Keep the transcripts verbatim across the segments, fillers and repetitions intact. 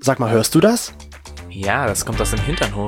Sag mal, hörst du das? Ja, das kommt aus dem Hinternhof.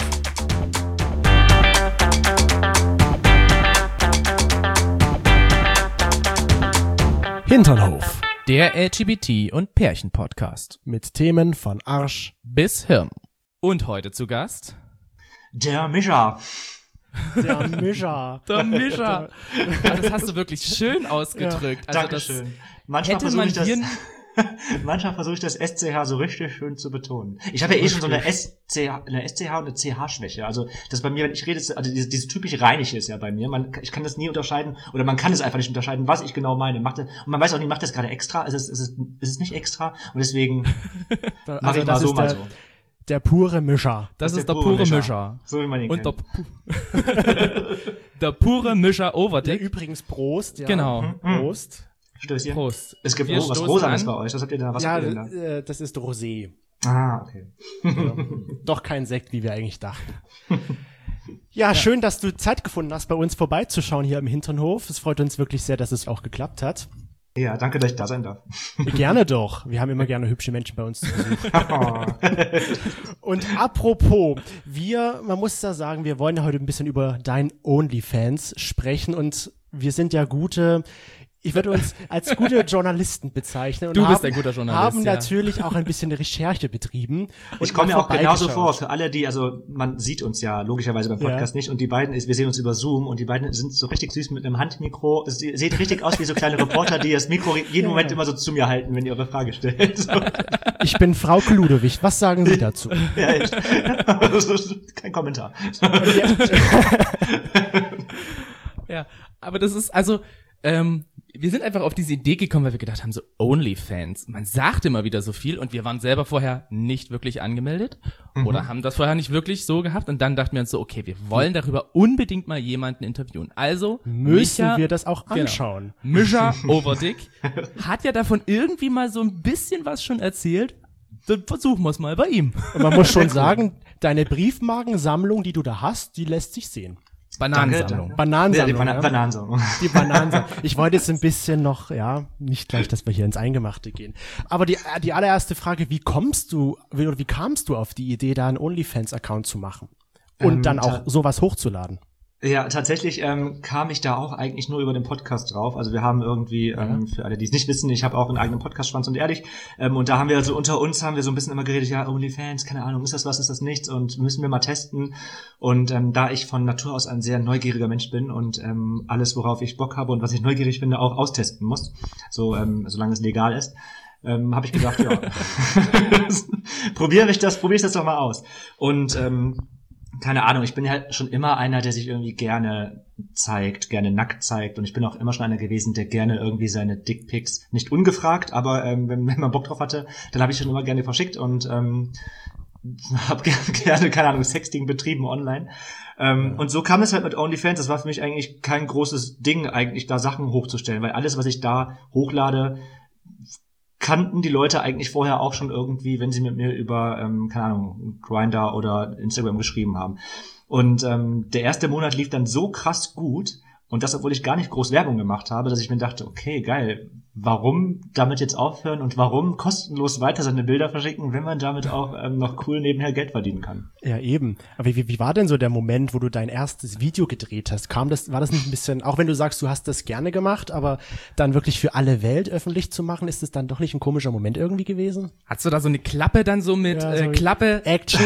Hinternhof. Der L G B T- und Pärchen-Podcast. Mit Themen von Arsch bis Hirn. Und heute zu Gast der Mischa. Der Mischa. Der Mischa. Ja, das hast du wirklich schön ausgedrückt. Ja, also Dankeschön. Das manchmal hätte versuche man ich das, hier manchmal versuche ich das S C H so richtig schön zu betonen. Ich habe ja eh schon so eine S C H, eine S C H und eine C H-Schwäche. Also das bei mir, wenn ich rede, also dieses, dieses typische Rheinische ist ja bei mir. Man, ich kann das nie unterscheiden oder man kann es einfach nicht unterscheiden, was ich genau meine. Macht das, und man weiß auch nicht, macht das gerade extra? Ist es, ist es, ist es nicht extra? Und deswegen also mache ich mal so, mal so. Der pure Mischa. Das, das ist der, der pure, pure Mischa. Mischa. So wie man ihn und kennt. Der, der pure Mischa Overdick. Ja, übrigens Prost. Ja. Genau. Mhm. Prost. Stößchen. Prost. Es gibt Wir oh, was Rosanes bei euch. Was habt ihr da? Was ja, habt ihr denn da? äh, das ist Rosé. Ah, okay. Ja. Doch kein Sekt, wie wir eigentlich dachten. Ja, ja, schön, dass du Zeit gefunden hast, bei uns vorbeizuschauen hier im Hinternhof. Es freut uns wirklich sehr, dass es auch geklappt hat. Ja, danke, dass ich da sein darf. Gerne doch. Wir haben immer gerne hübsche Menschen bei uns zu Besuch. Und apropos, wir, man muss da sagen, wir wollen ja heute ein bisschen über dein OnlyFans sprechen und wir sind ja gute, ich würde uns als gute Journalisten bezeichnen. Und du bist haben, ein guter Journalist, haben ja. natürlich auch ein bisschen eine Recherche betrieben. Ich komme mir auch genauso vor, für alle, die, also man sieht uns ja logischerweise beim Podcast ja. nicht und die beiden, wir sehen uns über Zoom und die beiden sind so richtig süß mit einem Handmikro. Sie sehen richtig aus wie so kleine Reporter, die das Mikro jeden ja. Moment immer so zu mir halten, wenn ihr eure Frage stellt. So. Ich bin Frau Ludewig. Was sagen Sie dazu? Ja, echt. Kein Kommentar. Ja, aber das ist, also, ähm, wir sind einfach auf diese Idee gekommen, weil wir gedacht haben, so OnlyFans, man sagt immer wieder so viel und wir waren selber vorher nicht wirklich angemeldet mhm. oder haben das vorher nicht wirklich so gehabt und dann dachten wir uns so, okay, wir wollen darüber unbedingt mal jemanden interviewen. Also müssen Mischa, wir das auch anschauen. Genau, Mischa Overdick hat ja davon irgendwie mal so ein bisschen was schon erzählt. Dann versuchen wir es mal bei ihm. Und man muss schon sagen, deine Briefmarkensammlung, die du da hast, die lässt sich sehen. Bananensammlung. Danke, Bananensammlung. Ja, die Bana- ja. Bananensammlung. Die Bananensammlung. Ich wollte jetzt ein bisschen noch, ja, nicht gleich, dass wir hier ins Eingemachte gehen. Aber die, die allererste Frage, wie kommst du, wie, oder wie kamst du auf die Idee, da einen OnlyFans-Account zu machen? Und ähm, dann auch sowas hochzuladen? Ja, tatsächlich ähm, kam ich da auch eigentlich nur über den Podcast drauf. Also wir haben irgendwie, ähm, für alle, die es nicht wissen, ich habe auch einen eigenen Podcast, Schwanz und Ehrlich. Ähm, und da haben wir also unter uns haben wir so ein bisschen immer geredet, ja, OnlyFans, keine Ahnung, ist das was, ist das nichts und müssen wir mal testen. Und ähm, da ich von Natur aus ein sehr neugieriger Mensch bin und ähm, alles, worauf ich Bock habe und was ich neugierig finde, auch austesten muss, so ähm, solange es legal ist, ähm, habe ich gedacht, ja, probiere ich das, probiere ich das doch mal aus. Und ähm, keine Ahnung, ich bin ja schon immer einer, der sich irgendwie gerne zeigt, gerne nackt zeigt und ich bin auch immer schon einer gewesen, der gerne irgendwie seine Dickpics, nicht ungefragt, aber ähm, wenn, wenn man Bock drauf hatte, dann habe ich schon immer gerne verschickt und ähm, habe gerne, keine Ahnung, Sexting betrieben online. Ähm, ja. Und so kam es halt mit OnlyFans, das war für mich eigentlich kein großes Ding, eigentlich da Sachen hochzustellen, weil alles, was ich da hochlade, kannten die Leute eigentlich vorher auch schon irgendwie, wenn sie mit mir über, ähm, keine Ahnung, Grindr oder Instagram geschrieben haben. Und ähm, der erste Monat lief dann so krass gut, und das, obwohl ich gar nicht groß Werbung gemacht habe, dass ich mir dachte, okay, geil, warum damit jetzt aufhören und warum kostenlos weiter seine Bilder verschicken, wenn man damit auch ähm, noch cool nebenher Geld verdienen kann. Ja, eben. Aber wie, wie war denn so der Moment, wo du dein erstes Video gedreht hast? Kam das, war das nicht ein bisschen, auch wenn du sagst, du hast das gerne gemacht, aber dann wirklich für alle Welt öffentlich zu machen, ist es dann doch nicht ein komischer Moment irgendwie gewesen? Hast du da so eine Klappe dann so mit ja, so äh, Klappe? Action?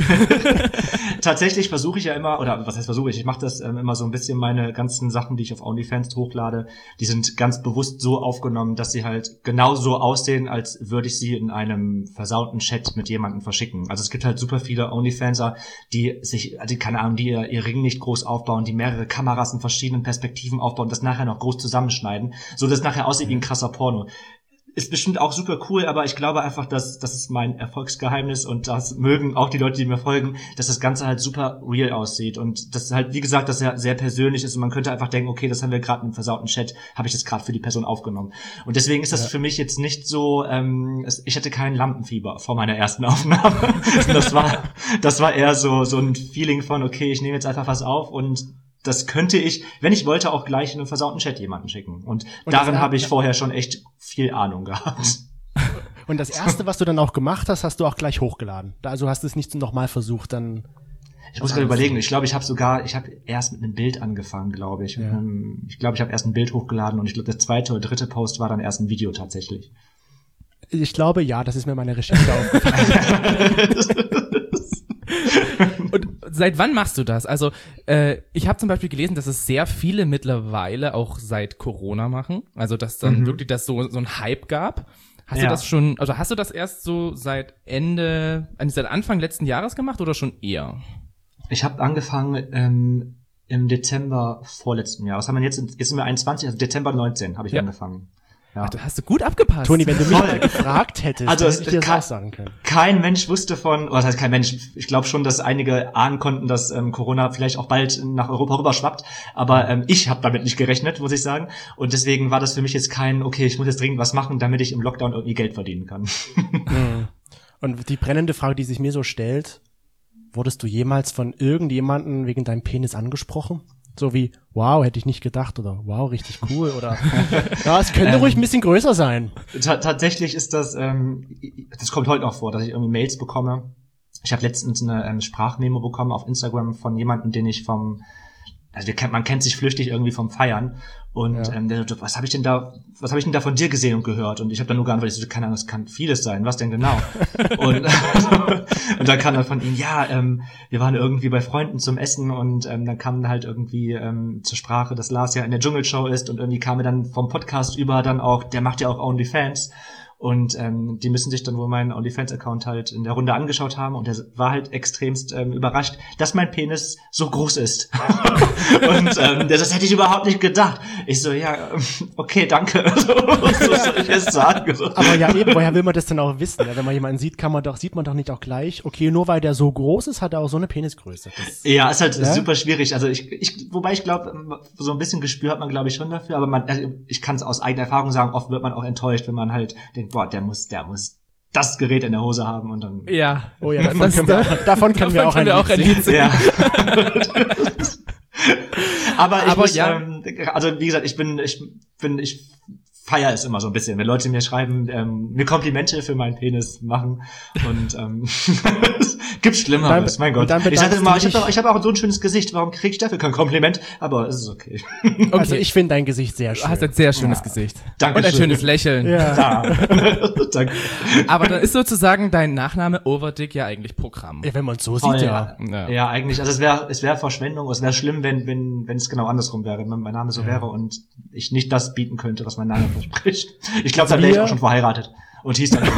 Tatsächlich versuche ich ja immer, oder was heißt versuche ich, ich mache das ähm, immer so ein bisschen, meine ganzen Sachen, die ich auf OnlyFans hochlade, die sind ganz bewusst so aufgenommen, dass sie halt genauso aussehen, als würde ich sie in einem versauten Chat mit jemandem verschicken. Also es gibt halt super viele OnlyFanser, die sich, die, keine Ahnung, die ihr, ihr Ring nicht groß aufbauen, die mehrere Kameras in verschiedenen Perspektiven aufbauen, das nachher noch groß zusammenschneiden, so dass es nachher aussieht wie ein krasser Porno. Ist bestimmt auch super cool, aber ich glaube einfach, dass das ist mein Erfolgsgeheimnis und das mögen auch die Leute, die mir folgen, dass das Ganze halt super real aussieht und das halt, wie gesagt, das ja sehr persönlich ist und man könnte einfach denken, okay, das haben wir gerade im versauten Chat, habe ich das gerade für die Person aufgenommen. Und deswegen ist das ja. für mich jetzt nicht so, ähm, es, ich hatte kein Lampenfieber vor meiner ersten Aufnahme. das war, das war eher so so ein Feeling von, okay, ich nehme jetzt einfach was auf und das könnte ich, wenn ich wollte, auch gleich in einem versauten Chat jemanden schicken. Und, und darin habe ich vorher schon echt viel Ahnung gehabt. Und das erste, was du dann auch gemacht hast, hast du auch gleich hochgeladen. Also hast du es nicht nochmal versucht, dann. Ich muss gerade überlegen, ich glaube, ich habe sogar, ich habe erst mit einem Bild angefangen, glaube ich. Ja. Ich glaube, ich habe erst ein Bild hochgeladen und ich glaube, der zweite oder dritte Post war dann erst ein Video tatsächlich. Ich glaube, ja, das ist mir meine Recherche aufgefallen. Und seit wann machst du das? Also äh, ich habe zum Beispiel gelesen, dass es sehr viele mittlerweile auch seit Corona machen. Also dass dann mhm. wirklich das so so ein Hype gab. Hast ja. du das schon? Also hast du das erst so seit Ende, seit Anfang letzten Jahres gemacht oder schon eher? Ich habe angefangen ähm, im Dezember vorletzten Jahr. Was haben wir jetzt? Jetzt sind wir einundzwanzig, also Dezember neunzehn habe ich ja. angefangen. Ja. Ach, du hast du gut abgepasst. Toni, wenn du mich mal gefragt hättest, also hätte ich dir das kein, auch sagen können. Kein Mensch wusste von, was heißt kein Mensch, ich glaube schon, dass einige ahnen konnten, dass ähm, Corona vielleicht auch bald nach Europa rüberschwappt, aber ähm, ich habe damit nicht gerechnet, muss ich sagen. Und deswegen war das für mich jetzt kein, okay, ich muss jetzt dringend was machen, damit ich im Lockdown irgendwie Geld verdienen kann. Und die brennende Frage, die sich mir so stellt, wurdest du jemals von irgendjemandem wegen deinem Penis angesprochen? So wie, wow, hätte ich nicht gedacht, oder wow, richtig cool, oder ja, es könnte ähm, ruhig ein bisschen größer sein. T- tatsächlich ist das, ähm, das kommt heute noch vor, dass ich irgendwie Mails bekomme. Ich habe letztens eine ähm, Sprachmemo bekommen auf Instagram von jemandem, den ich vom, also kennt, man kennt sich flüchtig irgendwie vom Feiern. Und ja. ähm, der so, was habe ich denn da, was habe ich denn da von dir gesehen und gehört? Und ich habe dann nur geantwortet, ich so, keine Ahnung, das kann vieles sein. Was denn genau? und, und dann kam dann von ihm, ja, ähm, wir waren irgendwie bei Freunden zum Essen und ähm, dann kam halt irgendwie ähm, zur Sprache, dass Lars ja in der Dschungelshow ist und irgendwie kam er dann vom Podcast über dann auch, der macht ja auch OnlyFans. Und ähm, die müssen sich dann wohl meinen OnlyFans-Account halt in der Runde angeschaut haben und der war halt extremst ähm, überrascht, dass mein Penis so groß ist. Und ähm, das hätte ich überhaupt nicht gedacht. Ich so, ja, okay, danke. Was soll ich jetzt sagen? Aber ja eben, woher will man das denn auch wissen? Ja, wenn man jemanden sieht, kann man doch, sieht man doch nicht auch gleich, okay, nur weil der so groß ist, hat er auch so eine Penisgröße. Das, ja, ist halt ja? super schwierig. Also ich, ich wobei ich glaube, so ein bisschen Gespür hat man, glaube ich, schon dafür, aber man, also ich kann es aus eigener Erfahrung sagen, oft wird man auch enttäuscht, wenn man halt denkt, boah, der muss, der muss das Gerät in der Hose haben und dann. Ja, oh ja, davon, das, können, wir, davon können wir auch ein, wir auch ein Lied singen. Ja. aber ich aber muss, ja. ähm, also wie gesagt, ich bin, ich bin, ich feier es immer so ein bisschen, wenn Leute mir schreiben, ähm, mir Komplimente für meinen Penis machen und ähm, gibt's Schlimmeres, mein Gott. Ich sage immer, ich habe ich hab auch so ein schönes Gesicht, warum krieg ich dafür kein Kompliment? Aber es ist okay. okay. Also ich finde dein Gesicht sehr schön. Du hast ein sehr schönes ja. Gesicht. Danke. Und ein schönes Lächeln. Ja. Danke. Aber dann ist sozusagen dein Nachname Overdick ja eigentlich Programm. Ja, wenn man es so oh, sieht, ja. Ja. ja, eigentlich. Also es wäre es wäre Verschwendung, es wäre schlimm, wenn wenn wenn es genau andersrum wäre, wenn mein Name so ja. wäre und ich nicht das bieten könnte, was mein Name verspricht. Ich glaube, dann wäre ich auch schon verheiratet und hieß dann.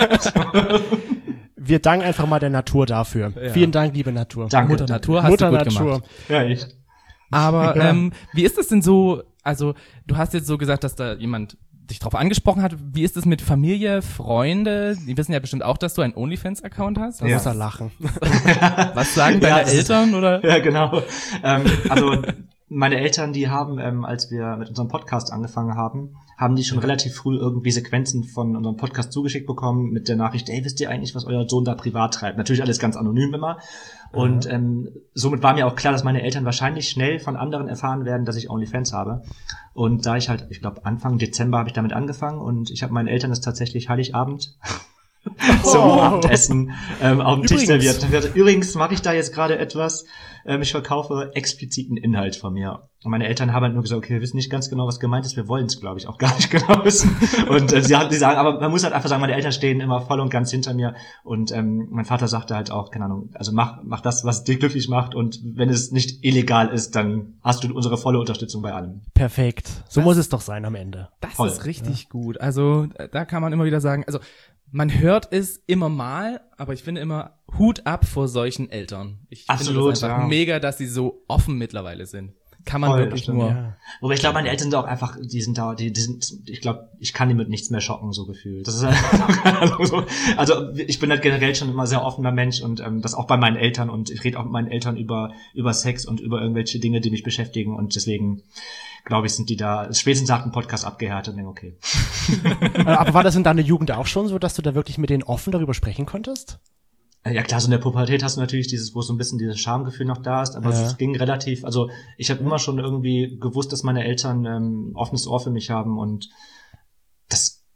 Wir danken einfach mal der Natur dafür. Ja. Vielen Dank, liebe Natur. Danke. Mutter Natur hast Mutter du gut Natur. gemacht. Ja, echt. Aber ja. ähm, wie ist das denn so, also du hast jetzt so gesagt, dass da jemand dich drauf angesprochen hat. Wie ist es mit Familie, Freunde? Die wissen ja bestimmt auch, dass du einen OnlyFans-Account hast. Da ja. muss er lachen. Was sagen deine ja, Eltern, ist, oder? Ja, genau. Ähm, also meine Eltern, die haben, ähm, als wir mit unserem Podcast angefangen haben, haben die schon relativ früh irgendwie Sequenzen von unserem Podcast zugeschickt bekommen mit der Nachricht, ey, wisst ihr eigentlich, was euer Sohn da privat treibt? Natürlich alles ganz anonym immer. Und ähm, somit war mir auch klar, dass meine Eltern wahrscheinlich schnell von anderen erfahren werden, dass ich OnlyFans habe. Und da ich halt, ich glaube Anfang Dezember habe ich damit angefangen und ich habe meinen Eltern das tatsächlich Heiligabend zum oh. Abendessen ähm, auf dem Tisch serviert. Übrigens mache ich da jetzt gerade etwas, ähm, ich verkaufe expliziten Inhalt von mir. Und meine Eltern haben halt nur gesagt, okay, wir wissen nicht ganz genau, was gemeint ist, wir wollen es, glaube ich, auch gar nicht genau wissen. Und äh, sie, haben, sie sagen, aber man muss halt einfach sagen, meine Eltern stehen immer voll und ganz hinter mir. Und ähm, mein Vater sagte halt auch, keine Ahnung, also mach, mach das, was dich glücklich macht. Und wenn es nicht illegal ist, dann hast du unsere volle Unterstützung bei allem. Perfekt. So das, muss es doch sein am Ende. Das voll. Ist richtig ja. gut. Also da kann man immer wieder sagen, also man hört es immer mal, aber ich finde immer Hut ab vor solchen Eltern. Ich Absolut, finde das einfach ja. mega, dass sie so offen mittlerweile sind. Kann man Voll, wirklich nur. Ja. Wobei ich glaube, meine Eltern sind auch einfach, die sind da, die, die sind, ich glaube, ich kann die mit nichts mehr schocken, so gefühlt. Das ist halt so. Also ich bin halt generell schon immer sehr offener Mensch und ähm, das auch bei meinen Eltern und ich rede auch mit meinen Eltern über über Sex und über irgendwelche Dinge, die mich beschäftigen und deswegen glaube ich, sind die da spätestens nach dem Podcast abgehärtet und denke, okay. Aber war das in deiner Jugend auch schon so, dass du da wirklich mit denen offen darüber sprechen konntest? Ja klar, so in der Pubertät hast du natürlich dieses, wo so ein bisschen dieses Schamgefühl noch da ist, aber ja. es ging relativ, also ich habe immer schon irgendwie gewusst, dass meine Eltern ähm, offenes Ohr für mich haben und das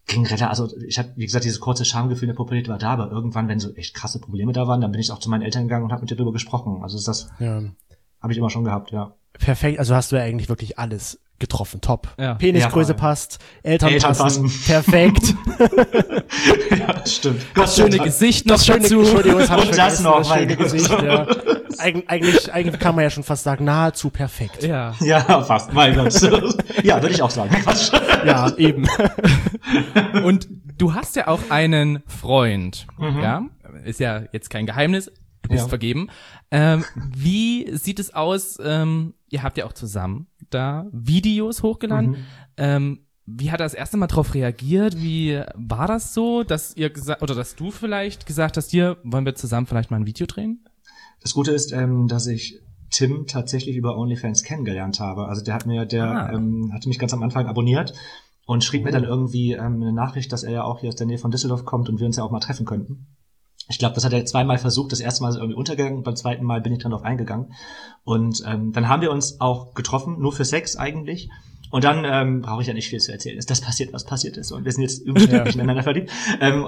ging relativ, also ich hatte, wie gesagt, dieses kurze Schamgefühl in der Pubertät war da, aber irgendwann, wenn so echt krasse Probleme da waren, dann bin ich auch zu meinen Eltern gegangen und habe mit dir darüber gesprochen. Also ist das Ja. habe ich immer schon gehabt, ja. Perfekt, also hast du ja eigentlich wirklich alles getroffen, top. Ja. Penisgröße Ja, passt, Eltern, Eltern passen, passen. perfekt. Ja, das stimmt. Das schöne Gesicht noch Das schöne, dazu. Entschuldigung, das hab ich Und das vergessen, noch, das mein schöne Gott. Gesicht, ja. Eig eigentlich, eigentlich kann man ja schon fast sagen, nahezu perfekt. Ja. Ja, fast, mein Gott. Ja, würde ich auch sagen. Quatsch. Ja, eben. Und du hast ja auch einen Freund, Mhm. ja? Ist ja jetzt kein Geheimnis. Du bist Ja. vergeben. Ähm, wie sieht es aus? Ähm, ihr habt ja auch zusammen da Videos hochgeladen. Mhm. Ähm, wie hat er das erste Mal drauf reagiert? Wie war das so, dass ihr gesagt, oder dass du vielleicht gesagt hast, hier, wollen wir zusammen vielleicht mal ein Video drehen? Das Gute ist, ähm, dass ich Tim tatsächlich über OnlyFans kennengelernt habe. Also der hat mir, der Ah. ähm, hatte mich ganz am Anfang abonniert und schrieb mir dann irgendwie ähm, eine Nachricht, dass er ja auch hier aus der Nähe von Düsseldorf kommt und wir uns ja auch mal treffen könnten. Ich glaube, das hat er zweimal versucht. Das erste Mal ist er irgendwie untergegangen, beim zweiten Mal bin ich dann drauf eingegangen. Und ähm, dann haben wir uns auch getroffen, nur für Sex eigentlich. Und dann ähm, brauche ich ja nicht viel zu erzählen. Ist das passiert, was passiert ist. Und wir sind jetzt überschnittlich Ja. ineinander verliebt. Ähm,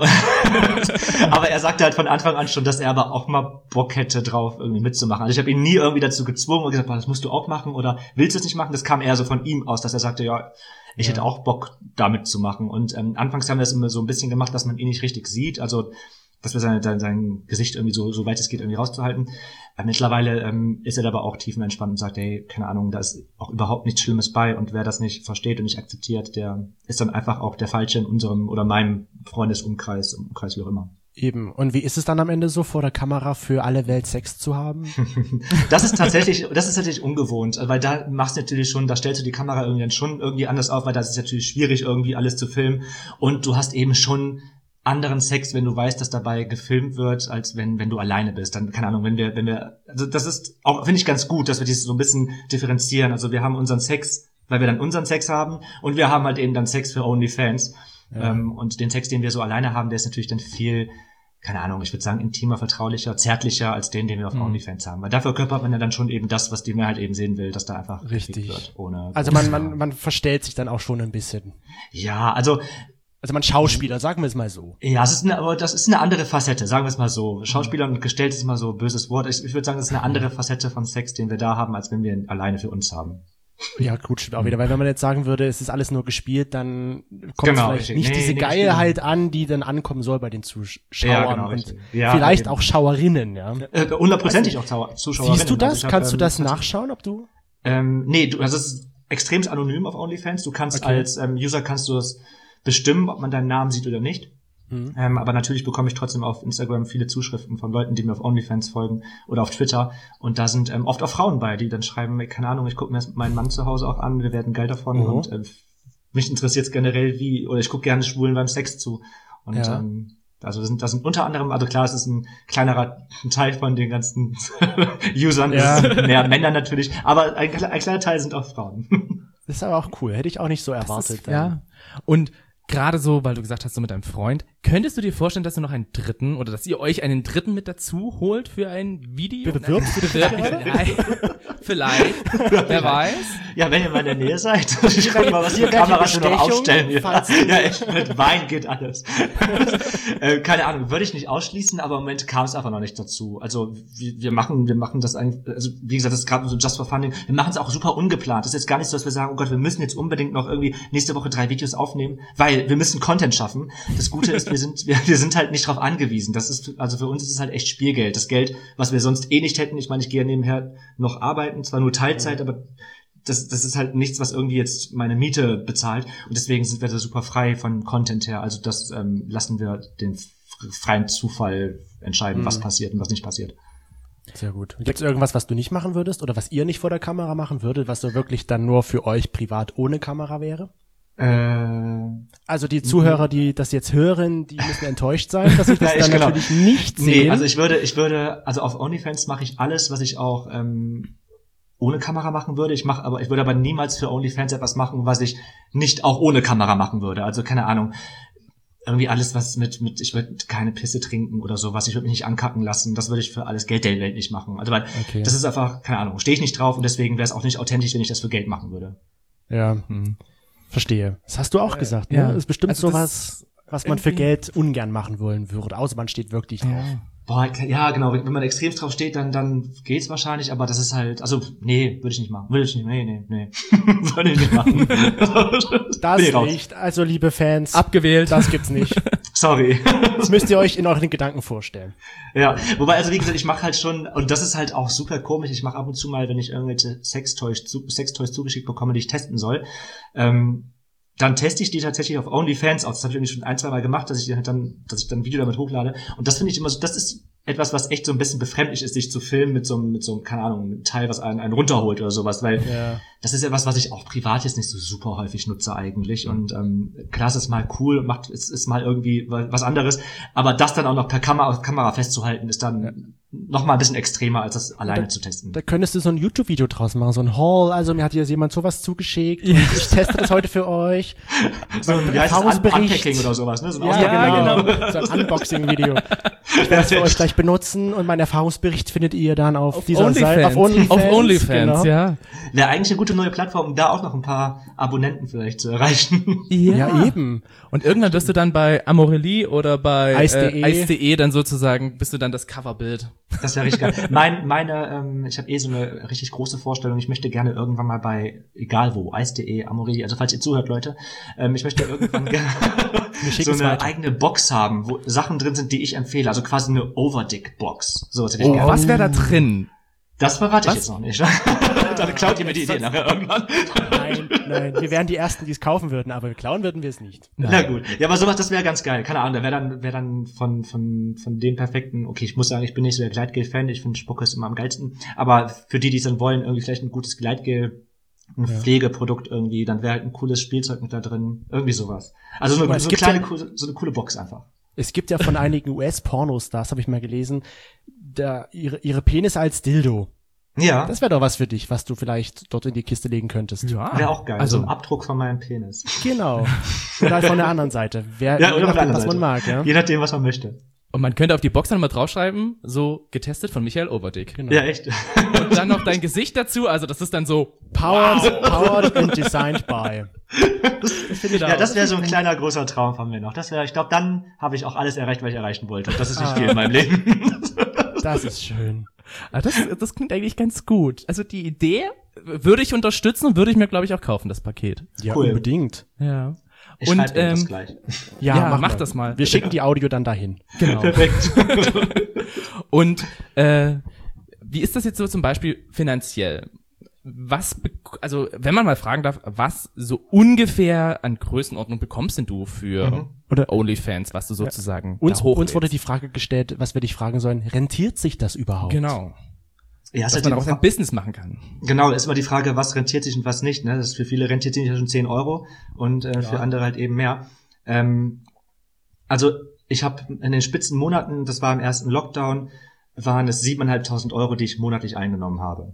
aber er sagte halt von Anfang an schon, dass er aber auch mal Bock hätte drauf, irgendwie mitzumachen. Also ich habe ihn nie irgendwie dazu gezwungen und gesagt, boah, das musst du auch machen oder willst du es nicht machen? Das kam eher so von ihm aus, dass er sagte, ja, ich Ja. hätte auch Bock, damit zu machen. Und ähm, anfangs haben wir das immer so ein bisschen gemacht, dass man ihn nicht richtig sieht. Also dass wir sein, sein, sein Gesicht irgendwie so, so weit es geht irgendwie rauszuhalten. Äh, mittlerweile ähm, ist er aber auch tiefenentspannt und sagt, hey, keine Ahnung, da ist auch überhaupt nichts Schlimmes bei und wer das nicht versteht und nicht akzeptiert, der ist dann einfach auch der Falsche in unserem oder meinem Freundesumkreis, Umkreis, wie auch immer. Eben. Und wie ist es dann am Ende so, vor der Kamera für alle Welt Sex zu haben? Das ist tatsächlich, das ist tatsächlich ungewohnt, weil da machst du natürlich schon, da stellst du die Kamera irgendwie dann schon irgendwie anders auf, weil das ist natürlich schwierig, irgendwie alles zu filmen und du hast eben schon anderen Sex, wenn du weißt, dass dabei gefilmt wird, als wenn wenn du alleine bist. Dann, keine Ahnung, wenn wir, wenn wir, also das ist auch, finde ich ganz gut, dass wir das so ein bisschen differenzieren. Also wir haben unseren Sex, weil wir dann unseren Sex haben und wir haben halt eben dann Sex für OnlyFans. Ja. Ähm, und den Sex, den wir so alleine haben, der ist natürlich dann viel, keine Ahnung, ich würde sagen, intimer, vertraulicher, zärtlicher als den, den wir auf Mhm. OnlyFans haben. Weil dafür körpert man ja dann schon eben das, was die Mehrheit eben sehen will, dass da einfach Richtig. gefickt wird. Ohne Also man, man, man verstellt sich dann auch schon ein bisschen. ja, also Also man Schauspieler, sagen wir es mal so. ja, es ist eine, aber das ist eine andere Facette, sagen wir es mal so. Schauspieler und gestellt ist immer so ein böses Wort. Ich, ich würde sagen, das ist eine andere Facette von Sex, den wir da haben, als wenn wir ihn alleine für uns haben. Ja, gut, stimmt auch wieder. Weil wenn man jetzt sagen würde, es ist alles nur gespielt, dann kommt Genau, vielleicht richtig. nicht Nee, diese nee, Geilheit an, die dann ankommen soll bei den Zuschauern Ja, genau, und richtig. Ja, vielleicht eben. auch Schauerinnen, ja. Äh, hundertprozentig auch Zau- Zuschauerinnen. Siehst du das? Also ich hab, Kannst du ähm, das nachschauen, ob du? Ähm, nee, du, also es ist extrem anonym auf OnlyFans. Du kannst Okay. als ähm, User kannst du das bestimmen, ob man deinen Namen sieht oder nicht. Mhm. Ähm, aber natürlich bekomme ich trotzdem auf Instagram viele Zuschriften von Leuten, die mir auf OnlyFans folgen oder auf Twitter. Und da sind ähm, oft auch Frauen bei, die dann schreiben, keine Ahnung, ich gucke mir meinen Mann zu Hause auch an, wir werden geil davon. Mhm. Und ähm, mich interessiert es generell, wie, oder ich gucke gerne Schwulen beim Sex zu. Und Ja. ähm, also das sind, das sind unter anderem, also klar, es ist ein kleinerer Teil von den ganzen Usern, Ja. es sind mehr Männer natürlich, aber ein, kle- ein kleiner Teil sind auch Frauen. Das ist aber auch cool. Hätte ich auch nicht so Das erwartet. ist, ja. Und gerade so, weil du gesagt hast, so mit deinem Freund, könntest du dir vorstellen, dass du noch einen dritten oder dass ihr euch einen dritten mit dazu holt für ein Video? Bewirbst du dich Nein, gerade? Vielleicht, wer weiß. Ja, wenn ihr mal in der Nähe seid, schreibt mal, was die Irgendwelche Kameras noch Bestechung, aufstellen. Ja, falls- ja, echt, mit Wein geht alles. äh, keine Ahnung, würde ich nicht ausschließen, aber im Moment kam es einfach noch nicht dazu. Also wir, wir machen, wir machen das eigentlich, also wie gesagt, das ist gerade so just for fun. Wir machen es auch super ungeplant. Das ist jetzt gar nicht so, dass wir sagen, oh Gott, wir müssen jetzt unbedingt noch irgendwie nächste Woche drei Videos aufnehmen, weil wir müssen Content schaffen. Das Gute ist, wir sind, wir, wir sind halt nicht drauf angewiesen. Das ist, also für uns ist es halt echt Spielgeld. Das Geld, was wir sonst eh nicht hätten. Ich meine, ich gehe nebenher noch arbeiten, zwar nur Teilzeit, aber das, das ist halt nichts, was irgendwie jetzt meine Miete bezahlt. Und deswegen sind wir da super frei von Content her. Also das ähm, lassen wir den f- freien Zufall entscheiden, Mhm. was passiert und was nicht passiert. Sehr gut. Gibt es irgendwas, was du nicht machen würdest oder was ihr nicht vor der Kamera machen würdet, was so wirklich dann nur für euch privat ohne Kamera wäre? Äh, Also die Zuhörer, die das jetzt hören, die müssen enttäuscht sein, dass ich das Ja, ich dann genau. natürlich nicht nee, sehe. also ich würde, ich würde, also auf OnlyFans mache ich alles, was ich auch ähm, ohne Kamera machen würde. Ich mache, aber ich würde aber niemals für OnlyFans etwas machen, was ich nicht auch ohne Kamera machen würde. Also keine Ahnung. Irgendwie alles, was mit, mit, ich würde keine Pisse trinken oder sowas, ich würde mich nicht ankacken lassen, das würde ich für alles Geld der Welt nicht machen. Also weil Okay. das ist einfach, keine Ahnung, stehe ich nicht drauf und deswegen wäre es auch nicht authentisch, wenn ich das für Geld machen würde. Ja. Hm. Verstehe. Das hast du auch gesagt, ne? ja. Das ist bestimmt Also sowas, was man für irgendwie- Geld ungern machen wollen würde, außer man steht wirklich drauf. Ja. Boah, ja, genau, wenn man extremst drauf steht, dann, dann geht's wahrscheinlich, aber das ist halt, also, nee, würde ich nicht machen, würde ich nicht, nee, nee, nee, würde ich nicht machen. Das Bin ich raus. nicht, also liebe Fans, Abgewählt. das gibt's nicht. Sorry. Das müsst ihr euch in euren Gedanken vorstellen. Ja, wobei, also wie gesagt, ich mache halt schon, und das ist halt auch super komisch, ich mache ab und zu mal, wenn ich irgendwelche Sextoys, zu, Sextoys zugeschickt bekomme, die ich testen soll, ähm, dann teste ich die tatsächlich auf OnlyFans aus. Das habe ich irgendwie schon ein, zwei Mal gemacht, dass ich halt dann, dass ich dann ein Video damit hochlade. Und das finde ich immer so, das ist etwas, was echt so ein bisschen befremdlich ist, sich zu filmen mit so einem, mit so einem, keine Ahnung, einem Teil, was einen, einen runterholt oder sowas, weil Ja. das ist ja was, was ich auch privat jetzt nicht so super häufig nutze eigentlich. Und ähm, klar, es ist mal cool, macht, es ist mal irgendwie was anderes, aber das dann auch noch per Kamera, Kamera festzuhalten, ist dann Ja. noch mal ein bisschen extremer, als das alleine Da- zu testen. Da könntest du so ein YouTube-Video draus machen, so ein Haul. Also mir hat hier jemand sowas zugeschickt. Und ich teste das heute für euch. So ein, wie heißt das, Un- Erfahrungsbericht. Unpacking oder sowas, ne? So ein Ja, Auspacken- genau. So ein Unboxing-Video. Ich werde es für euch gleich benutzen und meinen Erfahrungsbericht findet ihr dann auf, Auf dieser OnlyFans. Seite. Auf OnlyFans. Auf OnlyFans, genau. ja. Wäre eigentlich eine gute neue Plattform, um da auch noch ein paar Abonnenten vielleicht zu erreichen. Ja, eben. Und irgendwann wirst du dann bei Amorelie oder bei Ice.de. äh, Ice.de dann sozusagen, bist du dann das Coverbild. Das wäre richtig geil. Mein, meine, ähm, ich habe eh so eine richtig große Vorstellung. Ich möchte gerne irgendwann mal bei, egal wo, Ice.de, Amorelie, also falls ihr zuhört, Leute, ähm, ich möchte irgendwann gerne so schicken's eine weiter. eigene Box haben, wo Sachen drin sind, die ich empfehle. Also quasi eine Overdick-Box. So was hätte ich Oh, gerne. was wäre da drin? Das verrate ich Was? jetzt noch nicht. Dann klaut ihr mir die Idee nachher irgendwann. Nein, nein. Wir wären die Ersten, die es kaufen würden, aber klauen würden wir es nicht. Na gut. Ja, aber sowas, das wäre ganz geil. Keine Ahnung, da wäre dann, wäre dann von, von, von dem perfekten, okay, ich muss sagen, ich bin nicht so der Gleitgel-Fan, ich finde Spucke ist immer am geilsten. Aber für die, die es dann wollen, irgendwie vielleicht ein gutes Gleitgel, ein Ja. Pflegeprodukt irgendwie, dann wäre halt ein cooles Spielzeug mit da drin. Irgendwie sowas. Also so Aber eine, es so eine gibt kleine, ja- coole- so eine coole Box einfach. Es gibt ja von einigen U S-Pornostars, habe ich mal gelesen, da ihre, ihre Penis als Dildo. Ja, Das wäre doch was für dich, was du vielleicht dort in die Kiste legen könntest. Ja. wäre auch geil. Also, so ein Abdruck von meinem Penis. Genau. Oder halt von der anderen Seite. Wer, Ja, je oder von der nachdem, anderen was man mag, ja. Je nachdem, was man möchte. und man könnte auf die Box dann mal draufschreiben, so getestet von Michael Overdick. Genau. Ja, echt. Und dann noch dein Gesicht dazu, also das ist dann so, Powered, powered and designed by. Ja, das wäre so ein kleiner, großer Traum von mir noch. Das wäre, ich glaube, dann habe ich auch alles erreicht, was ich erreichen wollte. Und das ist nicht Ah. viel in meinem Leben. Das ist schön. ah, das, das klingt eigentlich ganz gut. Also die Idee würde ich unterstützen und würde ich mir, glaube ich, auch kaufen, das Paket. Ja, Cool. unbedingt. Ja. Ich Und, schreibe dir das ähm, gleich. Ja, Ja, mach, mach mal. das mal. Wir schicken die Audio dann dahin. Genau. Perfekt. Und äh, wie ist das jetzt so zum Beispiel finanziell? Was, bek- also wenn man mal fragen darf, was so ungefähr an Größenordnung bekommst denn du für Mhm. Oder- OnlyFans, was du sozusagen Uns, da uns hochlädst? wurde die Frage gestellt, was wir dich fragen sollen, rentiert sich das überhaupt? Genau, Ja, ist dass halt man die auch Fra- ein Business machen kann. genau, ist immer die Frage, was rentiert sich und was nicht. Ne? Das ist für viele rentiert sich ja schon zehn Euro und äh, für andere halt eben mehr. Ähm, also ich habe in den spitzen Monaten, das war im ersten Lockdown, waren es siebeneinhalbtausend Euro, die ich monatlich eingenommen habe.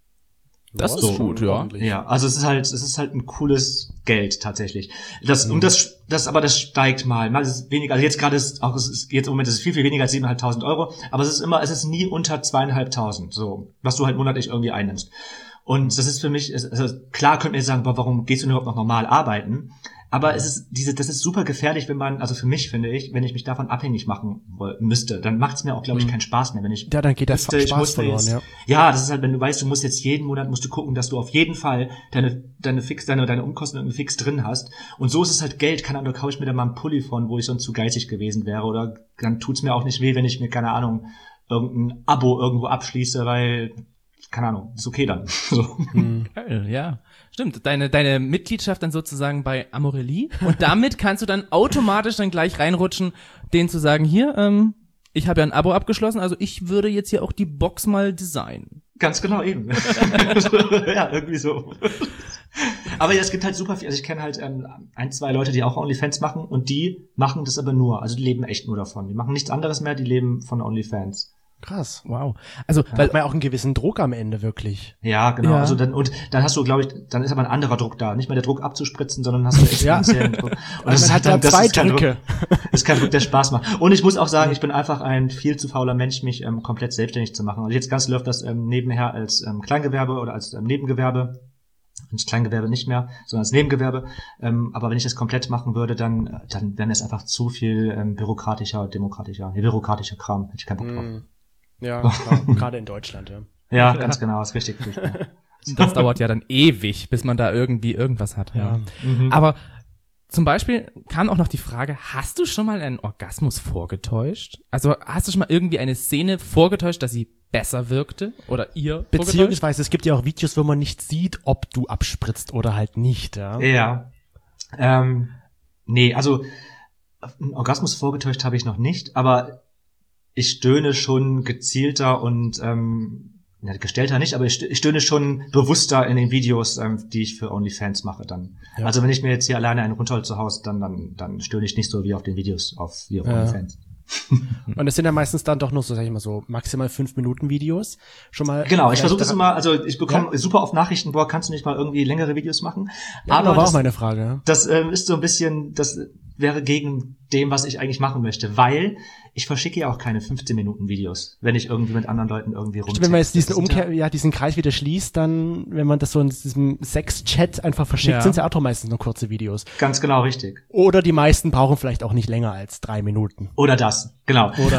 Das Ja, ist schon gut, ja. ordentlich. Ja, also es ist halt, es ist halt ein cooles Geld tatsächlich. Das und das, das, aber das steigt mal. Mal ist es weniger. Also jetzt gerade ist auch, es ist jetzt im Moment ist es viel viel weniger als siebeneinhalbtausend Euro. Aber es ist immer, es ist nie unter zweieinhalbtausend, so was du halt monatlich irgendwie einnimmst. Und das ist für mich, es- also klar könnt ihr sagen, boah, warum gehst du denn überhaupt noch normal arbeiten? Aber es ist diese, das ist super gefährlich, wenn man, also für mich finde ich, wenn ich mich davon abhängig machen woll- müsste, dann macht es mir auch, glaube ich, keinen Spaß mehr, wenn ich Ja, dann geht der wüsste, ich Spaß musste verloren, jetzt, ja. ja, das ist halt, wenn du weißt, du musst jetzt jeden Monat musst du gucken, dass du auf jeden Fall deine deine fix deine deine Umkosten irgendwie fix drin hast. Und so ist es halt Geld, keine Ahnung, da kaufe ich mir da mal einen Pulli von, wo ich sonst zu geizig gewesen wäre, oder dann tut's mir auch nicht weh, wenn ich mir, keine Ahnung, irgendein Abo irgendwo abschließe, weil keine Ahnung, ist okay dann. So. Geil, ja. Stimmt, deine, deine Mitgliedschaft dann sozusagen bei Amorelie und damit kannst du dann automatisch dann gleich reinrutschen, denen zu sagen, hier, ähm, ich habe ja ein Abo abgeschlossen, also ich würde jetzt hier auch die Box mal designen. Ganz genau eben. Ja, irgendwie so. Aber ja, es gibt halt super viel, also ich kenne halt ähm, ein, zwei Leute, die auch OnlyFans machen und die machen das aber nur, also die leben echt nur davon. Die machen nichts anderes mehr, die leben von OnlyFans. Krass. Wow. Also, Da weil, hat man ja auch einen gewissen Druck am Ende, wirklich. Ja, genau. Ja. Also dann und dann hast du, glaube ich, dann ist aber ein anderer Druck da, nicht mehr der Druck abzuspritzen, sondern hast du exponentiellen Druck. Und Man hat ja das zwei ist kein Drücke. Druck, das ist kein Druck, der Spaß macht. Und ich muss auch sagen, ich bin einfach ein viel zu fauler Mensch, mich ähm, komplett selbstständig zu machen. Also jetzt ganz läuft das ähm, nebenher als ähm, Kleingewerbe oder als ähm, Nebengewerbe. ins Kleingewerbe nicht mehr, sondern als Nebengewerbe. Ähm, aber wenn ich das komplett machen würde, dann dann wäre es einfach zu viel ähm, bürokratischer, demokratischer, nee, bürokratischer Kram. Hätte ich keinen Bock drauf. Mm. Ja, klar. Gerade in Deutschland, ja. Ja, ja, ganz genau, ist richtig. richtig. Das dauert ja dann ewig, bis man da irgendwie irgendwas hat. Ja. Mhm. Aber zum Beispiel kam auch noch die Frage, hast du schon mal einen Orgasmus vorgetäuscht? Also hast du schon mal irgendwie eine Szene vorgetäuscht, dass sie besser wirkte? Oder ihr vorgetäuscht? Beziehungsweise es gibt ja auch Videos, wo man nicht sieht, ob du abspritzt oder halt nicht, ja. Ja. Ähm, nee, also einen Orgasmus vorgetäuscht habe ich noch nicht, aber ich stöhne schon gezielter und ähm, ja, gestellter nicht, aber ich stöhne schon bewusster in den Videos, ähm, die ich für OnlyFans mache dann. Ja. Also wenn ich mir jetzt hier alleine einen runterhole zu Hause, dann dann dann stöhne ich nicht so wie auf den Videos auf wie auf ja. OnlyFans. Und es sind ja meistens dann doch nur so, sag ich mal so, maximal fünf Minuten Videos. Schon mal. Genau, ich versuche das immer, also ich bekomme ja. super oft Nachrichten, boah, kannst du nicht mal irgendwie längere Videos machen? Ja, aber war das, auch meine Frage. Ja. Das ähm, ist so ein bisschen, das wäre gegen dem, was ich eigentlich machen möchte, weil ich verschicke ja auch keine fünfzehn Minuten Videos, wenn ich irgendwie mit anderen Leuten irgendwie rum. Wenn man jetzt diesen Umkehr, ja, diesen Kreis wieder schließt, dann, wenn man das so in diesem Sex-Chat einfach verschickt, ja. sind es ja auch doch meistens nur kurze Videos. Ganz genau, richtig. Oder die meisten brauchen vielleicht auch nicht länger als drei Minuten. Oder das, genau. Oder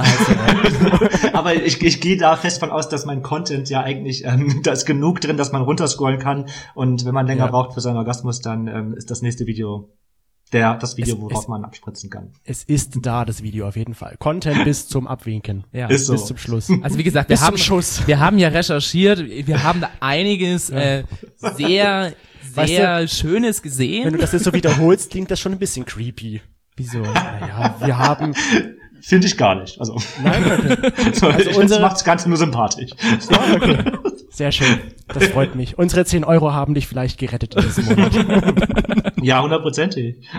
halt so. Aber ich, ich gehe da fest von aus, dass mein Content ja eigentlich, ähm, da ist genug drin, dass man runterscrollen kann. Und wenn man länger ja. braucht für seinen Orgasmus, dann ähm, ist das nächste Video der das Video, es, worauf es, man abspritzen kann. Es ist da, das Video auf jeden Fall. Content bis zum Abwinken. Ja. Ist so. Bis zum Schluss. Also wie gesagt, wir bis haben, zum Schuss. wir haben ja recherchiert, wir haben da einiges ja. äh, sehr, sehr weißt du, Schönes gesehen. Wenn du das jetzt so wiederholst, klingt das schon ein bisschen creepy. Wieso? Naja, wir haben... Finde ich gar nicht. Also, Nein, okay. so, also ich unsere... macht das Ganze nur sympathisch. Ja, okay. Sehr schön. Das freut mich. Unsere zehn Euro haben dich vielleicht gerettet in diesem Monat. Ja, hundertprozentig.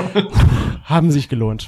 Haben sich gelohnt.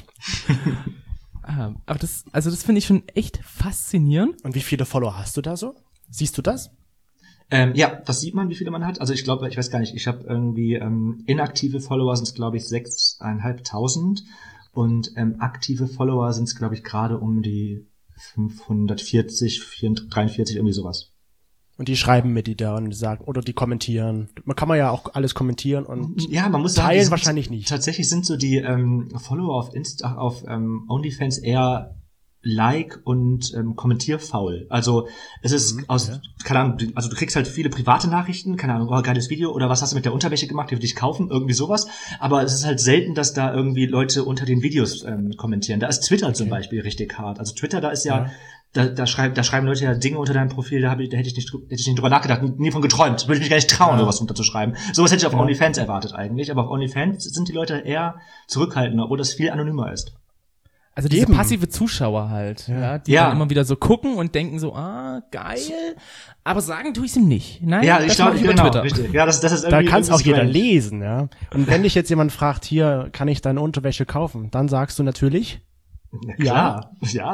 Ah, aber das, also das finde ich schon echt faszinierend. Und wie viele Follower hast du da so? Siehst du das? Ähm, ja, das sieht man, wie viele man hat. Also ich glaube, ich weiß gar nicht, ich habe irgendwie ähm, inaktive Follower sind es, glaube ich, sechseinhalbtausend und ähm, aktive Follower sind es, glaube ich, gerade um die fünfhundertvierzig, dreiundvierzig, irgendwie sowas. Und die schreiben mit, die da und sagen, oder die kommentieren. Man kann man ja auch alles kommentieren und ja, man muss teilen sagen, wahrscheinlich nicht. Tatsächlich sind so die ähm, Follower auf Insta, auf ähm, OnlyFans eher Like und ähm, kommentierfaul. Also es ist mhm, aus, ja. keine Ahnung, also du kriegst halt viele private Nachrichten, keine Ahnung, oh, geiles Video oder was hast du mit der Unterwäsche gemacht, die will ich kaufen, irgendwie sowas. Aber es ist halt selten, dass da irgendwie Leute unter den Videos ähm, kommentieren. Da ist Twitter okay. zum Beispiel richtig hart. Also Twitter, da ist ja, ja. Da, da, schreib, da schreiben Leute ja Dinge unter deinem Profil, da, hab ich, da hätte ich nicht, hätte ich nicht drüber nachgedacht, nie, nie von geträumt, würde ich mich gar nicht trauen, ja. sowas unterzuschreiben. Sowas hätte ich auf ja. OnlyFans erwartet eigentlich, aber auf OnlyFans sind die Leute eher zurückhaltender, obwohl das viel anonymer ist. Also diese Eben. passive Zuschauer halt, ja, ja die ja. dann immer wieder so gucken und denken so, ah, geil, aber sagen tue ich ihm nicht. Nein, ja, ich glaube, über genau, Twitter. Richtig. Ja, das, das ist da kann es auch jeder strange. lesen, ja. Und wenn dich jetzt jemand fragt, hier, kann ich deine Unterwäsche kaufen, dann sagst du natürlich, na klar. Ja.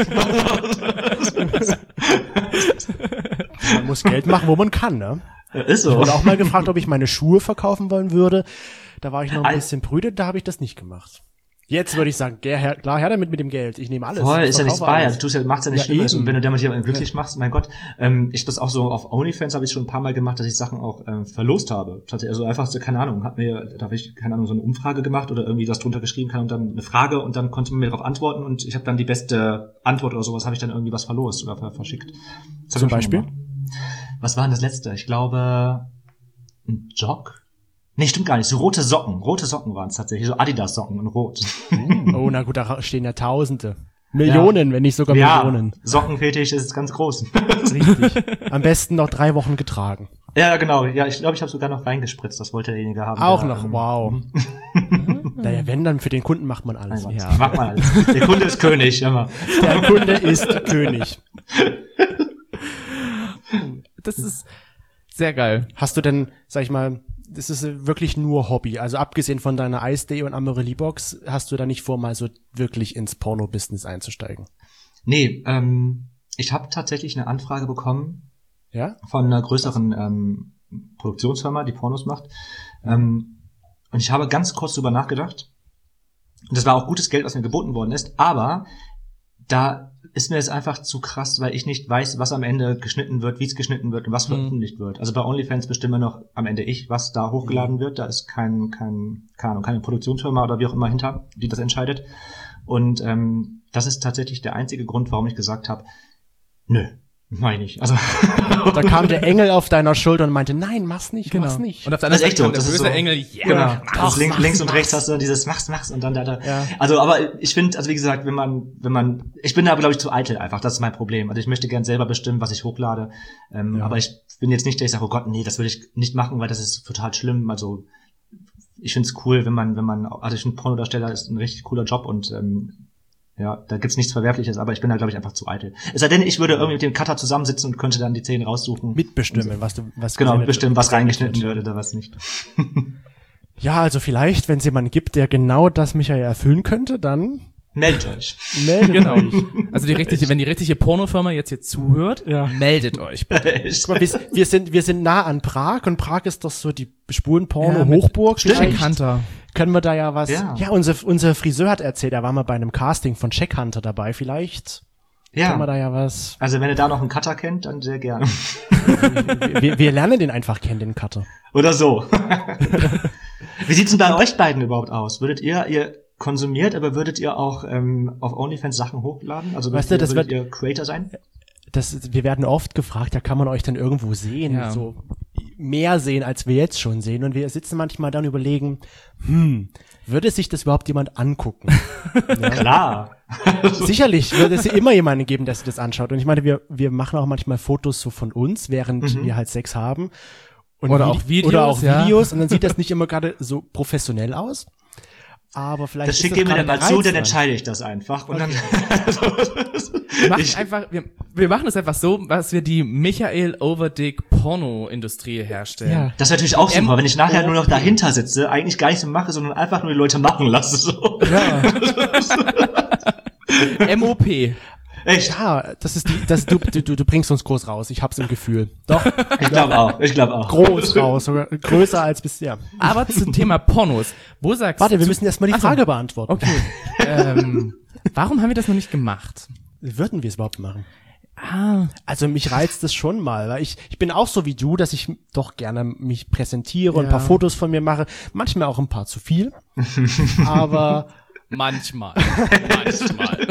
ja. Man muss Geld machen, wo man kann, ne? Ist so. Ich wurde auch mal gefragt, ob ich meine Schuhe verkaufen wollen würde. Da war ich noch ein bisschen prüde, da habe ich das nicht gemacht. Jetzt würde ich sagen, her, klar, her damit mit dem Geld. Ich nehme alles. Voll, ist ja nichts bei. Du tust ja, machst ja nichts ja, Schlimmes. eben. Und wenn du damit jemanden glücklich ja. machst, mein Gott, ähm, ich das auch so auf OnlyFans habe ich schon ein paar Mal gemacht, dass ich Sachen auch ähm, verlost habe. Also einfach so, keine Ahnung, hat mir, da habe ich, keine Ahnung, so eine Umfrage gemacht oder irgendwie das drunter geschrieben kann und dann eine Frage und dann konnte man mir darauf antworten und ich habe dann die beste Antwort oder sowas, habe ich dann irgendwie was verlost oder verschickt. Zum Beispiel? Was war denn das letzte? Ich glaube, ein Jog? Nee, stimmt gar nicht. So rote Socken. Rote Socken waren es tatsächlich. So Adidas-Socken in Rot. Oh, na gut, da stehen ja Tausende. Millionen, ja. wenn nicht sogar ja, Millionen. Sockenfetisch ist ganz groß. Richtig. Am besten noch drei Wochen getragen. Ja, genau. Ja, ich glaube, ich habe sogar noch reingespritzt. Das wollte derjenige haben. Auch der, noch, ähm, wow. Naja, wenn, dann für den Kunden macht man alles. Nein, ja. Macht man alles. Der Kunde ist König, immer. Der Kunde ist König. Das ist sehr geil. Hast du denn, sag ich mal, das ist wirklich nur Hobby. Also abgesehen von deiner Ice-Day und Amorelie-Box, hast du da nicht vor, mal so wirklich ins Porno-Business einzusteigen? Nee, ähm, ich habe tatsächlich eine Anfrage bekommen ja? von einer größeren ähm, Produktionsfirma, die Pornos macht. Ähm, und ich habe ganz kurz drüber nachgedacht. Und das war auch gutes Geld, was mir geboten worden ist. Aber da ist mir es einfach zu krass, weil ich nicht weiß, was am Ende geschnitten wird, wie es geschnitten wird und was veröffentlicht mhm. wird. Also bei OnlyFans bestimme noch am Ende ich, was da hochgeladen mhm. wird. Da ist kein, kein, keine Ahnung, keine Produktionsfirma oder wie auch immer hinter, die das entscheidet. Und ähm, das ist tatsächlich der einzige Grund, warum ich gesagt habe, nö, mach ich nicht. Also da kam der Engel auf deiner Schulter und meinte, nein, mach's nicht, genau. mach's nicht. Und auf der anderen Seite kam der böse so, Engel, ja, yeah, genau. Mach's, links, mach's, links und mach's. Rechts hast du dieses mach's, mach's und dann da, da. Ja. Also, aber ich finde, also wie gesagt, wenn man, wenn man, ich bin da glaube ich zu eitel einfach, das ist mein Problem. Also ich möchte gern selber bestimmen, was ich hochlade. Ähm, ja. Aber ich bin jetzt nicht, dass ich sage, oh Gott, nee, das würde ich nicht machen, weil das ist total schlimm. Also ich finde es cool, wenn man, wenn man, also ich finde Pornodarsteller ist ein richtig cooler Job und ähm, ja, da gibt's nichts Verwerfliches, aber ich bin da, glaube ich, einfach zu eitel. Es sei denn, ich würde irgendwie mit dem Cutter zusammensitzen und könnte dann die Szenen raussuchen. Mitbestimmen, so. was du, was Genau, mitbestimmen, was reingeschnitten wird oder was nicht. Ja, also vielleicht, wenn es jemanden gibt, der genau das Michael erfüllen könnte, dann meldet euch. Meldet genau. euch. Also die richtige, wenn die richtige Pornofirma jetzt hier zuhört, ja. meldet euch bitte. Guck mal, wir, wir sind, wir sind nah an Prag und Prag ist doch so die Spurenporno-Hochburg. Ja, Checkhunter. Können wir da ja was, ja, ja unser, unser Friseur hat erzählt, er war mal bei einem Casting von Checkhunter dabei, vielleicht ja. können wir da ja was. Also wenn ihr da noch einen Cutter kennt, dann sehr gerne. wir, wir lernen den einfach kennen, den Cutter. Oder so. Wie sieht's denn bei euch beiden überhaupt aus? Würdet ihr, ihr konsumiert, aber würdet ihr auch ähm, auf OnlyFans Sachen hochladen? Also weißt du, das würdet wird, ihr Creator sein? Das, wir werden oft gefragt, ja, kann man euch denn irgendwo sehen? Ja. So mehr sehen, als wir jetzt schon sehen. Und wir sitzen manchmal dann und überlegen, hm, würde sich das überhaupt jemand angucken? Ja. Klar. Sicherlich würde es immer jemanden geben, der sich das anschaut. Und ich meine, wir, wir machen auch manchmal Fotos so von uns, während mhm. wir halt Sex haben. Und oder, Vide- auch Videos, oder auch Videos. Ja. Und dann sieht das nicht immer gerade so professionell aus. Aber vielleicht das ist schickt ihr mir dann mal zu, dann entscheide ich das einfach. Und okay. dann wir machen einfach, wir, wir machen es einfach so, dass wir die Michael Overdick Porno-Industrie herstellen. Ja. Das ist natürlich auch super, wenn ich nachher nur noch dahinter sitze, eigentlich gar nicht so mache, sondern einfach nur die Leute machen lasse. So. Ja. M O P. Echt? Ja, das ist die, das, du, du, du bringst uns groß raus. Ich hab's im Gefühl. Doch. Ich glaube auch, ich glaube auch. Groß raus, sogar größer als bisher. Aber zum Thema Pornos. Wo sagst Warte, du? wir müssen erstmal die Achso. Frage beantworten. Okay. ähm, warum haben wir das noch nicht gemacht? Würden wir es überhaupt machen? Ah. Also mich reizt es schon mal, weil ich, ich bin auch so wie du, dass ich doch gerne mich präsentiere und Ja. ein paar Fotos von mir mache. Manchmal auch ein paar zu viel. Aber Manchmal. Manchmal.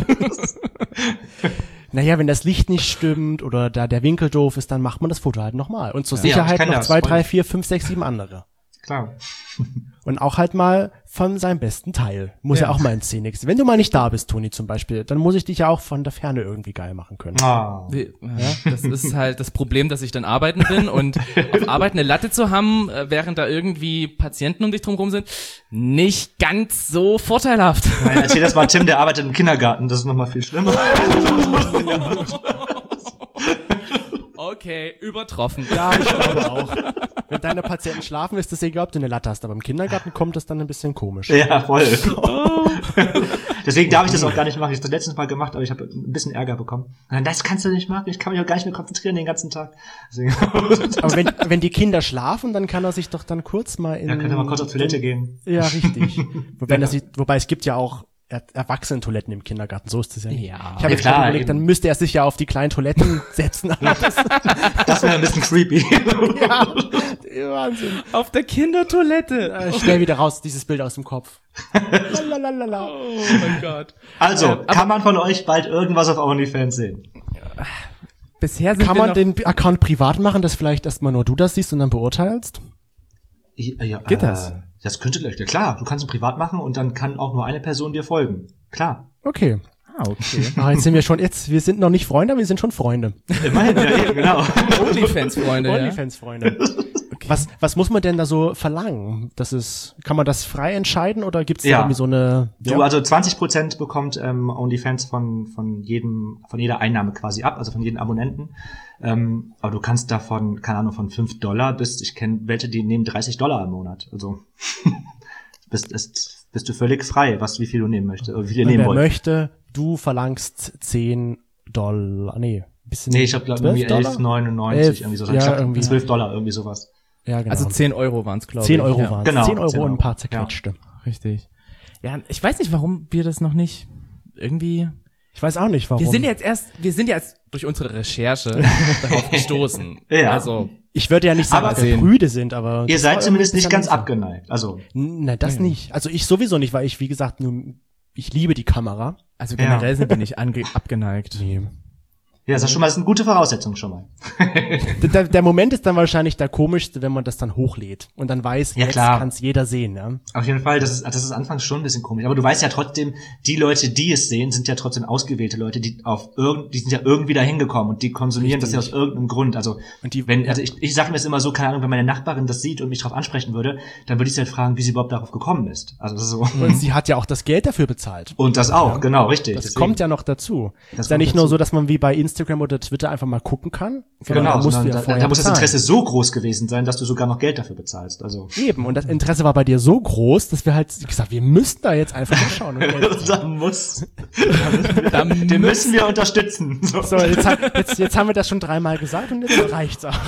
naja, wenn das Licht nicht stimmt oder da der Winkel doof ist, dann macht man das Foto halt nochmal. Und zur Ja, ich Sicherheit kenn noch das, zwei, voll. drei, vier, fünf, sechs, sieben andere. Klar. Und auch halt mal von seinem besten Teil. Muss ja, Ja. auch mal in Szene. Wenn du mal nicht da bist, Toni zum Beispiel, dann muss ich dich ja auch von der Ferne irgendwie geil machen können. Ah. Ja, das ist halt das Problem, dass ich dann arbeiten bin und auf Arbeit eine Latte zu haben, äh, während da irgendwie Patienten um dich drumherum sind, nicht ganz so vorteilhaft. Nein, erzähl das mal Tim, der arbeitet im Kindergarten, das ist nochmal viel schlimmer. Okay, übertroffen. Ja, ich glaube auch. Wenn deine Patienten schlafen, ist es egal, ob du eine Latte hast. Aber im Kindergarten kommt das dann ein bisschen komisch. Ja, voll. Deswegen darf ich das auch gar nicht machen. Ich habe das letztes Mal gemacht, aber ich habe ein bisschen Ärger bekommen. Das kannst du nicht machen. Ich kann mich auch gar nicht mehr konzentrieren den ganzen Tag. Deswegen. Aber wenn, wenn die Kinder schlafen, dann kann er sich doch dann kurz mal in... Ja, könnte mal kurz auf Toilette gehen. Ja, richtig. Wobei, das, wobei es gibt ja auch Er Erwachsenen-Toiletten im Kindergarten, so ist es ja nicht. Ja. Ich habe Ja, jetzt klar, gerade überlegt, eben. dann müsste er sich ja auf die kleinen Toiletten setzen. das, Das wäre ein bisschen creepy. ja, Wahnsinn. Auf der Kindertoilette. Äh, schnell wieder raus, dieses Bild aus dem Kopf. Lalalala. Oh mein Gott. Also, Ähm, kann man von euch bald irgendwas auf OnlyFans sehen? Bisher sind Kann wir man noch, den Account privat machen, dass vielleicht erstmal nur du das siehst und dann beurteilst? Ja, ja, Geht äh, das? Das könnte, ja klar, du kannst ihn privat machen und dann kann auch nur eine Person dir folgen. Klar. Okay. Ah, okay. Ah, jetzt sind wir schon, jetzt, wir sind noch nicht Freunde, aber wir sind schon Freunde. Immerhin, ja, eben, genau. Onlyfans-Freunde, ja. Onlyfans-Freunde. Was, was muss man denn da so verlangen? Das ist, kann man das frei entscheiden oder gibt es da Ja. irgendwie so eine... Du, also zwanzig Prozent bekommt ähm, OnlyFans von von jedem von jeder Einnahme quasi ab, also von jedem Abonnenten. Ähm, aber du kannst davon, keine Ahnung, von fünf Dollar bis, ich kenne welche, die nehmen dreißig Dollar im Monat. Also bist ist, bist du völlig frei, was wie viel du nehmen möchtest, oder wie viel ihr Und nehmen wer wollt. möchte, du verlangst zehn Dollar, nee, bisschen... Nee, ich glaube glaub, irgendwie elf neunundneunzig, Elf, irgendwie so. ja, Ich glaub, irgendwie. zwölf Dollar, irgendwie sowas. Ja, genau. Also zehn Euro waren's, glaube ich. zehn Euro ja. waren Genau, zehn Euro zehn und ein Euro. paar zerquetschte. Richtig. Ja, ich weiß nicht, warum wir das noch nicht irgendwie... Ich weiß auch nicht, warum. Wir sind jetzt erst, wir sind jetzt durch unsere Recherche darauf gestoßen. Ja. Also, ich würde ja nicht sagen, Aber dass wir Brüde sind, aber... Ihr seid zumindest nicht ganz ab. abgeneigt. Also, Na, das nicht. Also ich sowieso nicht, weil ich, wie gesagt, nur, ich liebe die Kamera. also generell Ja. sind wir nicht ange abgeneigt. Nee. ja, das ist schon mal das ist eine gute Voraussetzung schon mal. Der, der Moment ist dann wahrscheinlich der komischste, wenn man das dann hochlädt und dann weiß, Ja, jetzt klar. kann es jeder sehen. Ja? Auf jeden Fall, das ist, das ist anfangs schon ein bisschen komisch. Aber du weißt ja trotzdem, die Leute, die es sehen, sind ja trotzdem ausgewählte Leute, die auf irgend, die sind ja irgendwie da hingekommen und die konsumieren Richtig. das ja aus irgendeinem Grund. Also, Und die- wenn, also ich, ich sage mir das immer so, keine Ahnung, wenn meine Nachbarin das sieht und mich darauf ansprechen würde, dann würde ich sie halt fragen, wie sie überhaupt darauf gekommen ist. Also, das ist so. Und sie hat ja auch das Geld dafür bezahlt. Und das auch, genau, richtig. Das Deswegen- kommt ja noch dazu. Das ist ja kommt nicht nur dazu. so, dass man wie bei Instagram oder Twitter einfach mal gucken kann. sondern Genau, da musst sondern du ja da, vorher da muss das bezahlen. Interesse so groß gewesen sein, dass du sogar noch Geld dafür bezahlst. Also. Eben, und das Interesse war bei dir so groß, dass wir halt gesagt, wir müssten da jetzt einfach mal schauen. Und Geld da muss, Da den müssen wir unterstützen. So. so, jetzt, hat- jetzt, jetzt haben wir das schon dreimal gesagt und jetzt reicht's auch.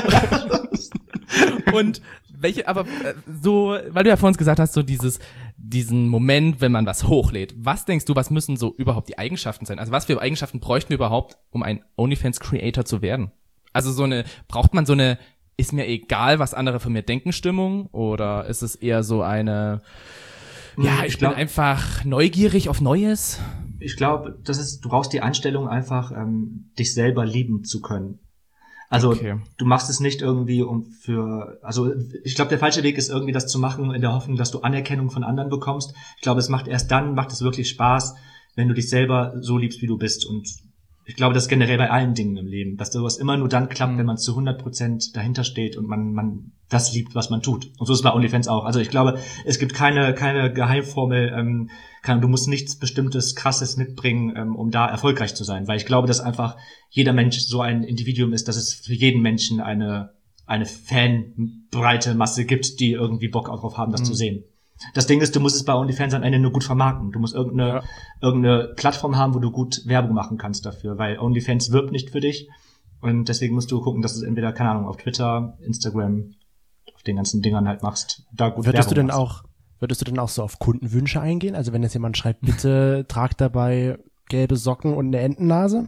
Und welche, aber äh, so, weil du ja vor uns gesagt hast, so dieses, diesen Moment, wenn man was hochlädt. Was denkst du, was müssen so überhaupt die Eigenschaften sein? Also was für Eigenschaften bräuchten wir überhaupt, um ein OnlyFans-Creator zu werden? Also so eine, braucht man so eine, ist mir egal, was andere von mir denken, Stimmung? Oder ist es eher so eine, ja, ich, Ich bin glaub- einfach neugierig auf Neues? Ich glaube, das ist, du brauchst die Einstellung einfach, ähm, dich selber lieben zu können. Also Okay. du machst es nicht irgendwie um für, also ich glaube, der falsche Weg ist irgendwie das zu machen in der Hoffnung, dass du Anerkennung von anderen bekommst. Ich glaube, es macht erst dann, macht es wirklich Spaß, wenn du dich selber so liebst, wie du bist. Und ich glaube, das ist generell bei allen Dingen im Leben, dass sowas immer nur dann klappt, Mhm. wenn man zu hundert Prozent dahinter steht und man, man das liebt, was man tut. Und so ist es bei OnlyFans auch. Also ich glaube, es gibt keine, keine Geheimformel, ähm, kann, du musst nichts Bestimmtes, Krasses mitbringen, ähm, um da erfolgreich zu sein. Weil ich glaube, dass einfach jeder Mensch so ein Individuum ist, dass es für jeden Menschen eine, eine fanbreite Masse gibt, die irgendwie Bock darauf haben, das Mhm. zu sehen. Das Ding ist, du musst es bei OnlyFans am Ende nur gut vermarkten. Du musst irgendeine, Ja. irgendeine Plattform haben, wo du gut Werbung machen kannst dafür, weil OnlyFans wirbt nicht für dich. Und deswegen musst du gucken, dass du es entweder, keine Ahnung, auf Twitter, Instagram, auf den ganzen Dingern halt machst. Da gut Würdest du Werbung denn machst. auch, würdest du denn auch so auf Kundenwünsche eingehen? Also wenn jetzt jemand schreibt, bitte tragt dabei gelbe Socken und eine Entennase?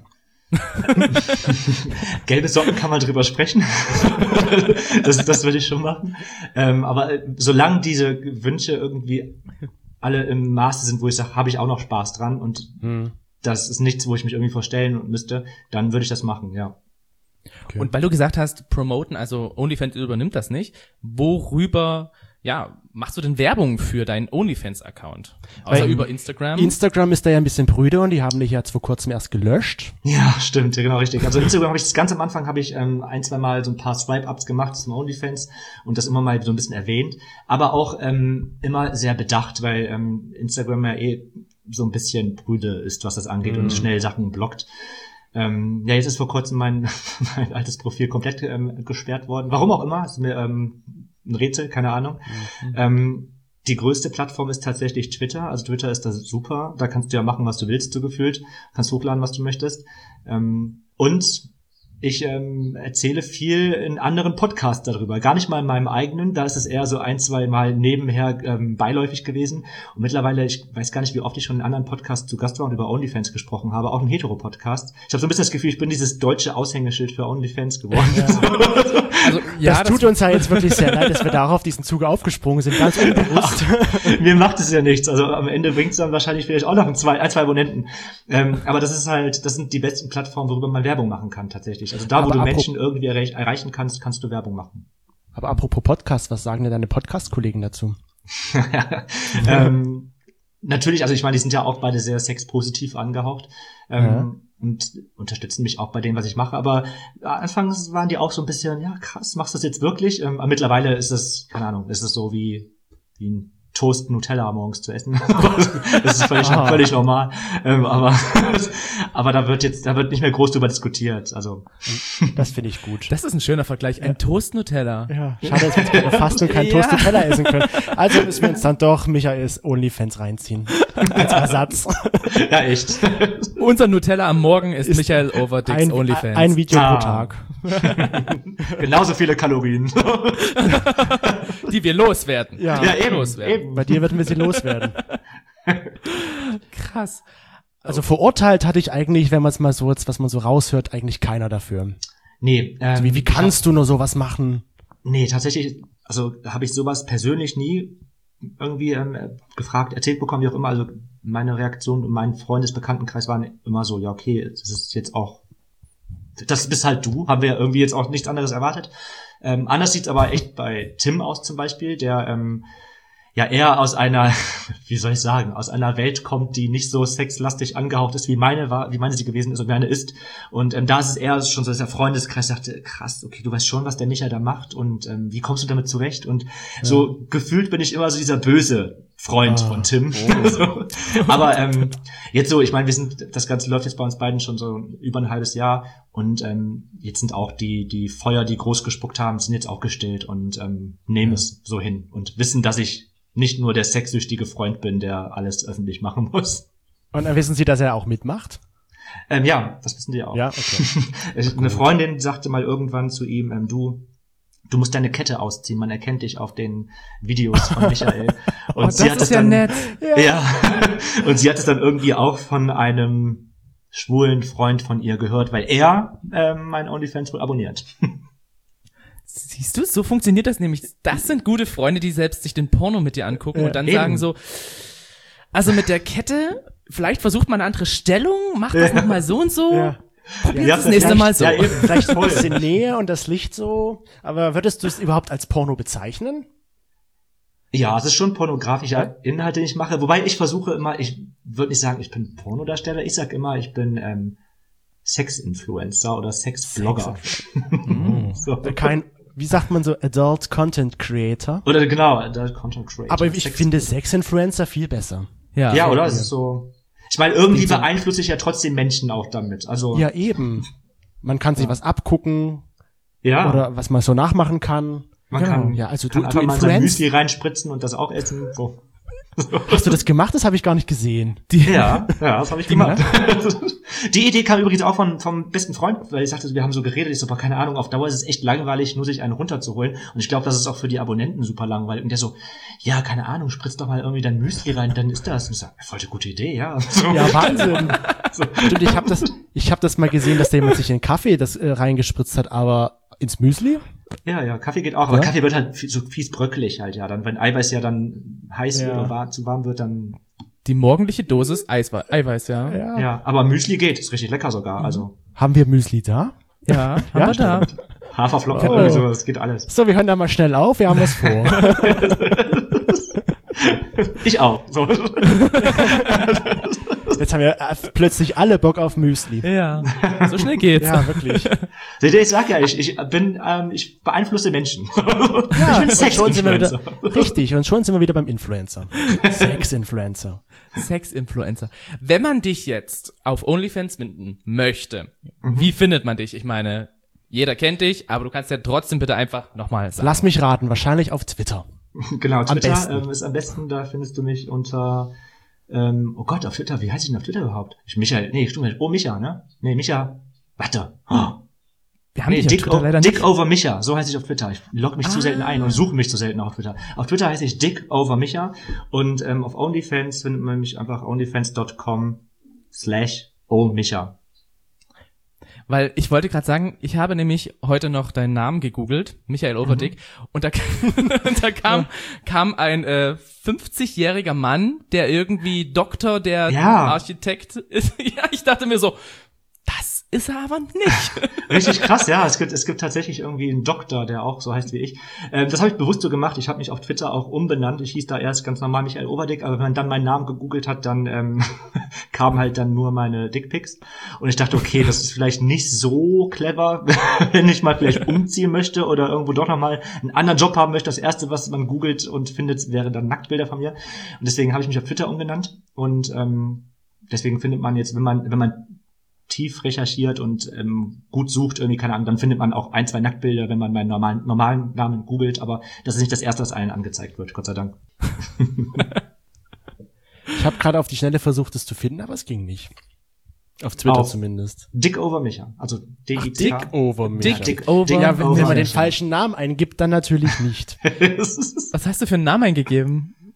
Gelbe Socken kann man drüber sprechen. das, das würde ich schon machen. Ähm, aber äh, solange diese Wünsche irgendwie alle im Maße sind, wo ich sage, habe ich auch noch Spaß dran und Hm. das ist nichts, wo ich mich irgendwie vorstellen müsste, dann würde ich das machen, ja. Okay. Und weil du gesagt hast, promoten, also OnlyFans übernimmt das nicht, worüber, ja, machst du denn Werbung für deinen OnlyFans-Account? Außer Weil über Instagram? Instagram ist da ja ein bisschen prüde und die haben dich jetzt vor kurzem erst gelöscht. Ja, stimmt, ja, genau, richtig. Also Instagram habe ich das ganz am Anfang habe ich ähm, ein, zwei Mal so ein paar Swipe-Ups gemacht zum OnlyFans und das immer mal so ein bisschen erwähnt, aber auch ähm, immer sehr bedacht, weil ähm, Instagram ja eh so ein bisschen prüde ist, was das angeht Mhm. und schnell Sachen blockt. Ähm, ja, jetzt ist vor kurzem mein, mein altes Profil komplett ähm, gesperrt worden. Warum auch immer, ist mir ähm, ein Rätsel, keine Ahnung. Mhm. Ähm, die größte Plattform ist tatsächlich Twitter. Also Twitter ist das super. Da kannst du ja machen, was du willst, so gefühlt. Kannst hochladen, was du möchtest. Ähm, und ich ähm, erzähle viel in anderen Podcasts darüber. Gar nicht mal in meinem eigenen. Da ist es eher so ein, zwei Mal nebenher ähm, beiläufig gewesen. Und mittlerweile, ich weiß gar nicht, wie oft ich schon in anderen Podcasts zu Gast war und über OnlyFans gesprochen habe. Auch im Hetero-Podcast. Ich habe so ein bisschen das Gefühl, ich bin dieses deutsche Aushängeschild für OnlyFans geworden. Also, ja, das tut uns ja jetzt wirklich sehr leid, dass wir darauf diesen Zug aufgesprungen sind, ganz unbewusst. Mir macht es ja nichts. Also am Ende bringt es dann wahrscheinlich vielleicht auch noch ein, zwei, ein, zwei Abonnenten. Ähm, aber das ist halt, das sind die besten Plattformen, worüber man Werbung machen kann tatsächlich. Also da, wo Aber du apro- Menschen irgendwie erreich, erreichen kannst, kannst du Werbung machen. Aber apropos Podcast, was sagen denn deine Podcast-Kollegen dazu? ähm, natürlich, also ich meine, die sind ja auch beide sehr sexpositiv angehaucht. Ähm, Ja. Und unterstützen mich auch bei dem, was ich mache. Aber anfangs waren die auch so ein bisschen, ja krass, machst du das jetzt wirklich? Ähm, aber mittlerweile ist es, keine Ahnung, ist es so wie, wie ein Toast Nutella morgens zu essen. Das ist völlig, Ah. völlig normal. Ähm, aber, aber da wird jetzt, da wird nicht mehr groß drüber diskutiert. Also, Das finde ich gut. das ist ein schöner Vergleich. Ein Toast-Nutella. Ja, schade, dass wir jetzt bei der Fastung kein Ja. Toast Nutella essen können. Also müssen wir uns dann doch Michaels OnlyFans reinziehen. Als Ersatz. ja, echt. Unser Nutella am Morgen ist, Ist Michael Overdicks Ein, OnlyFans. ein Video Ah. pro Tag. Genauso viele Kalorien. die wir loswerden. Ja. Die Ja, wir eben, loswerden. eben. Bei dir wird ein bisschen loswerden. Krass. Also verurteilt hatte ich eigentlich, wenn man es mal so jetzt, was man so raushört, eigentlich keiner dafür. Nee. Ähm, Also wie, wie kannst du nur sowas machen? Nee, tatsächlich, also habe ich sowas persönlich nie irgendwie ähm, gefragt, erzählt bekommen, wie auch immer. Also meine Reaktion und mein Freundesbekanntenkreis waren immer so, ja okay, das ist jetzt auch, das bist halt du, haben wir ja irgendwie jetzt auch nichts anderes erwartet. Ähm, anders sieht's aber echt bei Tim aus zum Beispiel, der ähm, ja eher aus einer, wie soll ich sagen, aus einer Welt kommt, die nicht so sexlastig angehaucht ist, wie meine war, wie meine sie gewesen ist und meine ist. Und ähm, da ist es eher schon so, dass der Freundeskreis sagte, krass, okay, du weißt schon, was der Micha da macht und ähm, wie kommst du damit zurecht? Und ja. so gefühlt bin ich immer so dieser böse Freund ah, von Tim. Oh. so. Aber ähm, jetzt so, ich meine, wir sind, das Ganze läuft jetzt bei uns beiden schon so über ein halbes Jahr und ähm, jetzt sind auch die die Feuer, die groß gespuckt haben, sind jetzt auch gestillt und ähm, nehmen ja. es so hin und wissen, dass ich nicht nur der sexsüchtige Freund bin, der alles öffentlich machen muss. Und dann wissen Sie, dass er auch mitmacht? Ähm, ja, das wissen die auch. Ja, okay. Eine Freundin sagte mal irgendwann zu ihm, ähm, du, du musst deine Kette ausziehen, man erkennt dich auf den Videos von Michael. Und oh, sie das hat ist es ja dann, nett. Ja. ja. Und sie hat es dann irgendwie auch von einem schwulen Freund von ihr gehört, weil er ähm, mein OnlyFans wohl abonniert. Siehst du, so funktioniert das nämlich. Das sind gute Freunde, die selbst sich den Porno mit dir angucken Ja, und dann eben. sagen so, also mit der Kette, vielleicht versucht man eine andere Stellung, macht das Ja. nochmal so und so. Ja. Probier's Ja, das nächste vielleicht- Mal so. ja, eben. Vielleicht ein bisschen Nähe und das Licht so. Aber würdest du es überhaupt als Porno bezeichnen? Ja, es ist schon pornografischer Inhalt, den ich mache. Wobei ich versuche immer, ich würde nicht sagen, ich bin Pornodarsteller. Ich sag immer, ich bin ähm, Sex-Influencer oder Sex-Blogger. so. Kein, wie sagt man so, Adult Content Creator? Oder genau, Adult Content Creator. Aber ich Sex- finde Sex-Influencer viel besser. Ja, Ja, oder? Es ja. ist so. Ich meine, irgendwie beeinflusse ich ja trotzdem Menschen auch damit. Also Ja, eben. Man kann sich was abgucken ja, oder was man so nachmachen kann. man Genau. kann, ja, also kann du, du einfach mal sein influenzt. Müsli reinspritzen und das auch essen. So. Hast du das gemacht? Das habe ich gar nicht gesehen. Ja, ja, das habe ich gemacht. Die Idee kam übrigens auch von vom besten Freund, weil ich sagte, wir haben so geredet, ich so, aber keine Ahnung, auf Dauer ist es echt langweilig, nur sich einen runterzuholen. Und ich glaube, das ist auch für die Abonnenten super langweilig. Und der so, ja, keine Ahnung, spritz doch mal irgendwie dein Müsli rein, dann ist das. Und ich so, voll eine gute Idee, ja. So. Ja, Wahnsinn. Stimmt, ich habe das, ich habe das mal gesehen, dass der jemand sich in den Kaffee das äh, reingespritzt hat, aber ins Müsli? Ja, ja, Kaffee geht auch, aber Ja? Kaffee wird halt so fies bröckelig halt, ja. Dann, wenn Eiweiß ja dann heiß Ja. wird oder war, zu warm wird, dann, Die morgendliche Dosis Eiswe- Eiweiß, ja. Ja, Ja. ja. Aber Müsli geht, ist richtig lecker sogar, also. Haben wir Müsli da? haben wir da. Haferflocken, Oh. irgendwie so, das geht alles. So, wir hören da mal schnell auf, wir haben was vor. Ich auch, so. Jetzt haben wir äh, plötzlich alle Bock auf Müsli. Ja, so schnell geht's. Ja, wirklich. Seht ihr, ich sag ja, ich, ich bin, ähm, ich beeinflusse Menschen. Ja, ich bin und schon sind wir wieder, Sex-Influencer. richtig, und schon sind wir wieder beim Influencer. Sex-Influencer. Sex-Influencer. Wenn man dich jetzt auf OnlyFans finden möchte, Mhm. wie findet man dich? Ich meine, jeder kennt dich, aber du kannst ja trotzdem bitte einfach nochmal sagen. Lass mich raten, wahrscheinlich auf Twitter. Genau, Twitter besten. ähm, ist am besten, da findest du mich unter, ähm, oh Gott, auf Twitter, wie heißt ich denn auf Twitter überhaupt? Ich, Michael, nee, stimmt nicht, oh, Micha, ne? Nee, Micha, warte. Oh. Wir haben Nee, dich auf Dick, Twitter o- leider Dick nicht. over Micha, so heiße ich auf Twitter. Ich logge mich zu Ah. selten ein und suche mich zu selten auf Twitter. Auf Twitter heiße ich Dick over Micha und ähm, auf OnlyFans findet man mich einfach onlyfans.com slash oh Micha. Weil ich wollte gerade sagen, ich habe nämlich heute noch deinen Namen gegoogelt, Michael Overdick, Mhm. und da, da kam, kam ein äh, fünfzigjähriger Mann, der irgendwie Doktor, der Ja. Architekt ist. Ja, ich dachte mir so, das ist er aber nicht. Richtig krass, ja. Es gibt, es gibt tatsächlich irgendwie einen Doktor, der auch so heißt wie ich. Ähm, das habe ich bewusst so gemacht. Ich habe mich auf Twitter auch umbenannt. Ich hieß da erst ganz normal Michael Overdick, aber wenn man dann meinen Namen gegoogelt hat, dann ähm, kamen halt dann nur meine Dickpics. Und ich dachte, okay, das ist vielleicht nicht so clever, wenn ich mal vielleicht umziehen möchte oder irgendwo doch nochmal einen anderen Job haben möchte. Das Erste, was man googelt und findet, wäre dann Nacktbilder von mir. Und deswegen habe ich mich auf Twitter umgenannt. Und ähm, deswegen findet man jetzt, wenn man, wenn man tief recherchiert und ähm, gut sucht, irgendwie, keine Ahnung, dann findet man auch ein, zwei Nacktbilder, wenn man meinen normalen, normalen Namen googelt, aber das ist nicht das Erste, was allen angezeigt wird, Gott sei Dank. Ich habe gerade auf die Schnelle versucht, es zu finden, aber es ging nicht. Auf Twitter Auf- zumindest. Dick over Micha, also D I C K. Dick over mich. Dick, Dick over. Dick Ja, wenn, over wenn man den Micha. falschen Namen eingibt, dann natürlich nicht. Was hast du für einen Namen eingegeben?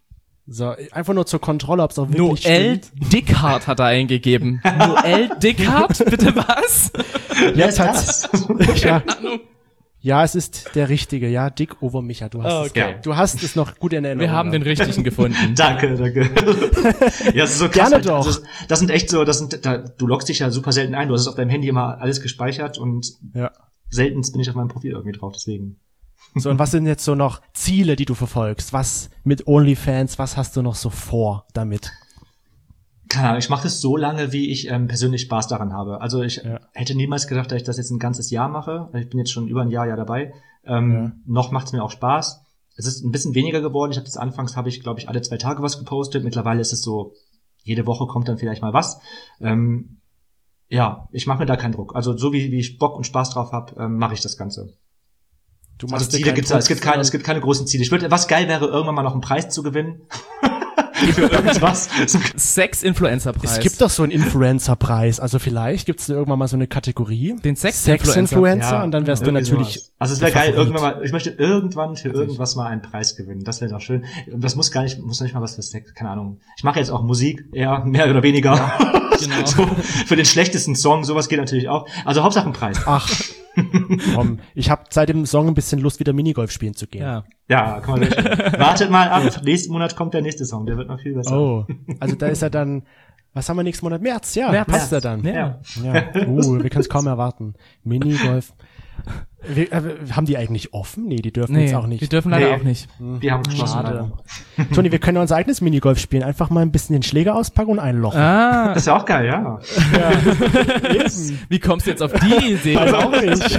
So, einfach nur zur Kontrolle, ob es auch wirklich Noel stimmt. Dickhardt hat er eingegeben. Noel Dickhardt? Bitte was? Ja, ist das? ja, ja, es ist der Richtige. Ja, Dick over Micha. Du hast, Okay. es, du hast es noch gut in Erinnerung. Wir haben den richtigen gefunden. Danke, danke. Ja, das ist so krass. Gerne halt. doch. Also, das sind echt so, das sind, da, du loggst dich ja super selten ein. Du hast es auf deinem Handy immer alles gespeichert und Ja. selten bin ich auf meinem Profil irgendwie drauf, deswegen. So, und was sind jetzt so noch Ziele, die du verfolgst? Was mit OnlyFans, was hast du noch so vor damit? Keine Ahnung, ich mache das so lange, wie ich ähm, persönlich Spaß daran habe. Also ich Ja. hätte niemals gedacht, dass ich das jetzt ein ganzes Jahr mache. Ich bin jetzt schon über ein Jahr ja dabei. Ähm, Ja. Noch macht es mir auch Spaß. Es ist ein bisschen weniger geworden. Ich habe das anfangs, habe ich, glaube ich, alle zwei Tage was gepostet. Mittlerweile ist es so, jede Woche kommt dann vielleicht mal was. Ähm, ja, ich mache mir da keinen Druck. Also so wie, wie ich Bock und Spaß drauf habe, ähm, mache ich das Ganze. Du Also machst dir Ziele keinen gibt's, Druck, es gibt keine, sondern- es gibt keine großen Ziele. Ich würde, was geil wäre, irgendwann mal noch einen Preis zu gewinnen. Für irgendwas. Sex-Influencer-Preis. Es gibt doch so einen Influencer-Preis, also vielleicht gibt es irgendwann mal so eine Kategorie. Den Sex-Influencer. Sex-Influencer Ja, und dann wärst du irgendwie natürlich. sowas. Also es wäre der geil, Favorit. irgendwann mal, ich möchte irgendwann für irgendwas mal einen Preis gewinnen. Das wäre doch schön. Und das muss gar nicht, muss nicht mal was für Sex, keine Ahnung. Ich mache jetzt auch Musik, eher mehr oder weniger. genau. So, für den schlechtesten Song, sowas geht natürlich auch. Also Hauptsache ein Preis. Ach, komm, ich habe seit dem Song ein bisschen Lust, wieder Minigolf spielen zu gehen. Ja. Ja, komm mal durch. Wartet mal ab. Nächsten Monat kommt der nächste Song, der wird noch viel besser. Oh, also da ist er dann, was haben wir nächsten Monat? März, ja, März. passt er dann. Ja. Ja, uh, wir können es kaum erwarten. Minigolf. Wir, äh, haben die eigentlich offen? Nee, die dürfen Nee, jetzt auch nicht. die dürfen leider Nee. auch nicht. Die haben geschlossen. Schade. Toni, wir können ja unser eigenes Minigolf spielen. Einfach mal ein bisschen den Schläger auspacken und einlochen. Ah, Das ist ja auch geil, ja. wie kommst du jetzt auf die Idee? Weiß auch nicht.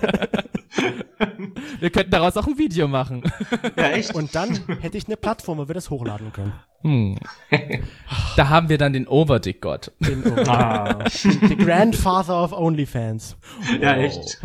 Wir könnten daraus auch ein Video machen. Ja, echt. Und dann hätte ich eine Plattform, wo wir das hochladen können. Hm. Da haben wir dann den Overdick-Gott. Den, Ah. the Grandfather of OnlyFans. Ja, echt.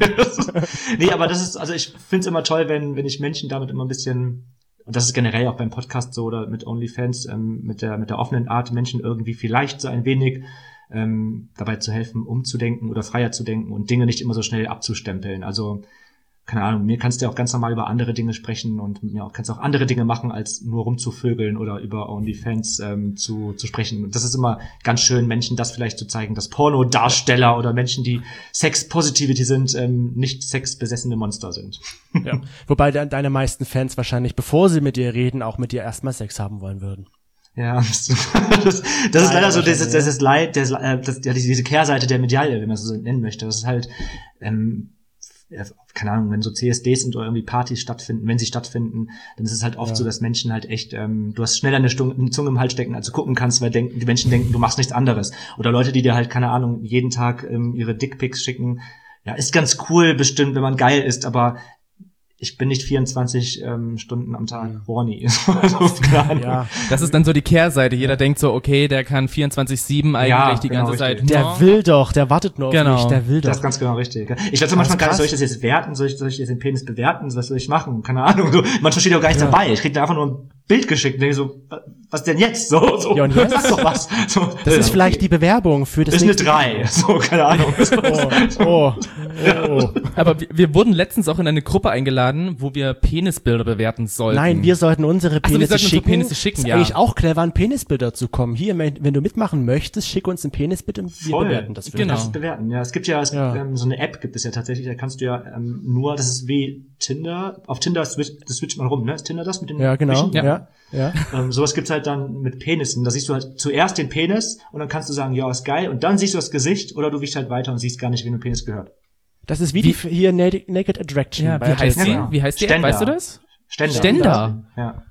Nee, aber das ist, also ich find's immer toll, wenn, wenn ich Menschen damit immer ein bisschen, und das ist generell auch beim Podcast so oder mit OnlyFans, ähm, mit der, mit der offenen Art, Menschen irgendwie vielleicht so ein wenig ähm, dabei zu helfen, umzudenken oder freier zu denken und Dinge nicht immer so schnell abzustempeln. Also, keine Ahnung, mir kannst du ja auch ganz normal über andere Dinge sprechen und mir auch, kannst auch andere Dinge machen, als nur rumzuvögeln oder über OnlyFans ähm, zu, zu sprechen. Und das ist immer ganz schön, Menschen das vielleicht zu zeigen, dass Pornodarsteller oder Menschen, die Sex-Positivity sind, ähm, nicht sexbesessene Monster sind. Ja. Wobei de deine meisten Fans wahrscheinlich, bevor sie mit dir reden, auch mit dir erstmal Sex haben wollen würden. Ja, das, das, das ist leider so, das ist, das ist Leid, das, äh, das, ja, diese Kehrseite der Medaille, wenn man es so nennen möchte. Das ist halt, ähm, ja, keine Ahnung, wenn so C S Ds sind oder irgendwie Partys stattfinden, wenn sie stattfinden, dann ist es halt oft Ja. so, dass Menschen halt echt, ähm, du hast schneller eine Stunde, eine Zunge im Hals stecken, als du gucken kannst, weil denken, die Menschen denken, du machst nichts anderes. Oder Leute, die dir halt, keine Ahnung, jeden Tag ähm, ihre Dickpics schicken. Ja, ist ganz cool bestimmt, wenn man geil ist, aber ich bin nicht vierundzwanzig ähm, Stunden am Tag horny. Also, keine Ahnung. Ja. Das ist dann so die Kehrseite. Jeder denkt so, okay, der kann vierundzwanzig sieben eigentlich Ja, die genau, ganze Zeit. richtig. Der Ja. will doch, der wartet nur auf Genau. mich, der will Das doch. ist ganz genau richtig. Ich dachte manchmal ist gar nicht, krass. soll ich das jetzt werten, soll ich, soll ich jetzt den Penis bewerten, was soll ich machen? Keine Ahnung. So, manchmal steht auch gar nichts Ja. dabei. Ich krieg da einfach nur ein Bild geschickt und denke so, was denn jetzt? So, so, Ja, und jetzt? sag doch was. So, Das äh, ist vielleicht die Bewerbung für das ist eine nächste- drei. So, keine Ahnung. Oh, oh, oh. Aber wir, wir wurden letztens auch in eine Gruppe eingeladen, wo wir Penisbilder bewerten sollten. Nein, wir sollten unsere Ach so, wir Penisse sollten unsere schicken. Penisse schicken, ist ja. eigentlich auch clever, ein Penisbild dazu kommen. Hier, wenn du mitmachen möchtest, schick uns ein Penisbild und wir Voll. bewerten das für Genau. dich. Das bewerten. Ja, es gibt ja, es Ja. Gibt, ähm, so eine App gibt es ja tatsächlich, da kannst du ja ähm, nur, das ist wie Tinder, auf Tinder switcht, das switcht man rum, ne? Ist Tinder das mit den Ja, genau. Fischen? Ja, ja. ja. Ähm, sowas gibt's halt dann mit Penissen. Da siehst du halt zuerst den Penis und dann kannst du sagen, ja, ist geil, und dann siehst du das Gesicht oder du wiegst halt weiter und siehst gar nicht, wie ein Penis gehört. Das ist wie, die hier Naked, Naked Attraction. Ja, bei wie heißt R T L die? zwei. genau. Wie heißt die? Ständer. Weißt du das? Ständer. Ständer. Ja.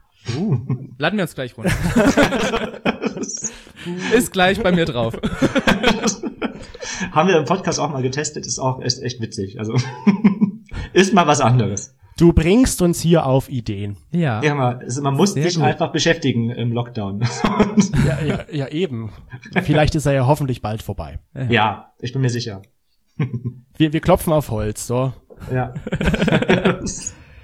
Laden wir uns gleich runter. Ist gleich bei mir drauf. Haben wir im Podcast auch mal getestet, ist auch ist echt witzig. Also ist mal was anderes. Du bringst uns hier auf Ideen. Ja. Ja, man, also man muss Sehr sich gut. einfach beschäftigen im Lockdown. Ja, ja, ja, eben. Vielleicht ist er ja hoffentlich bald vorbei. Ja, ich bin mir sicher. Wir, wir klopfen auf Holz, so. Ja.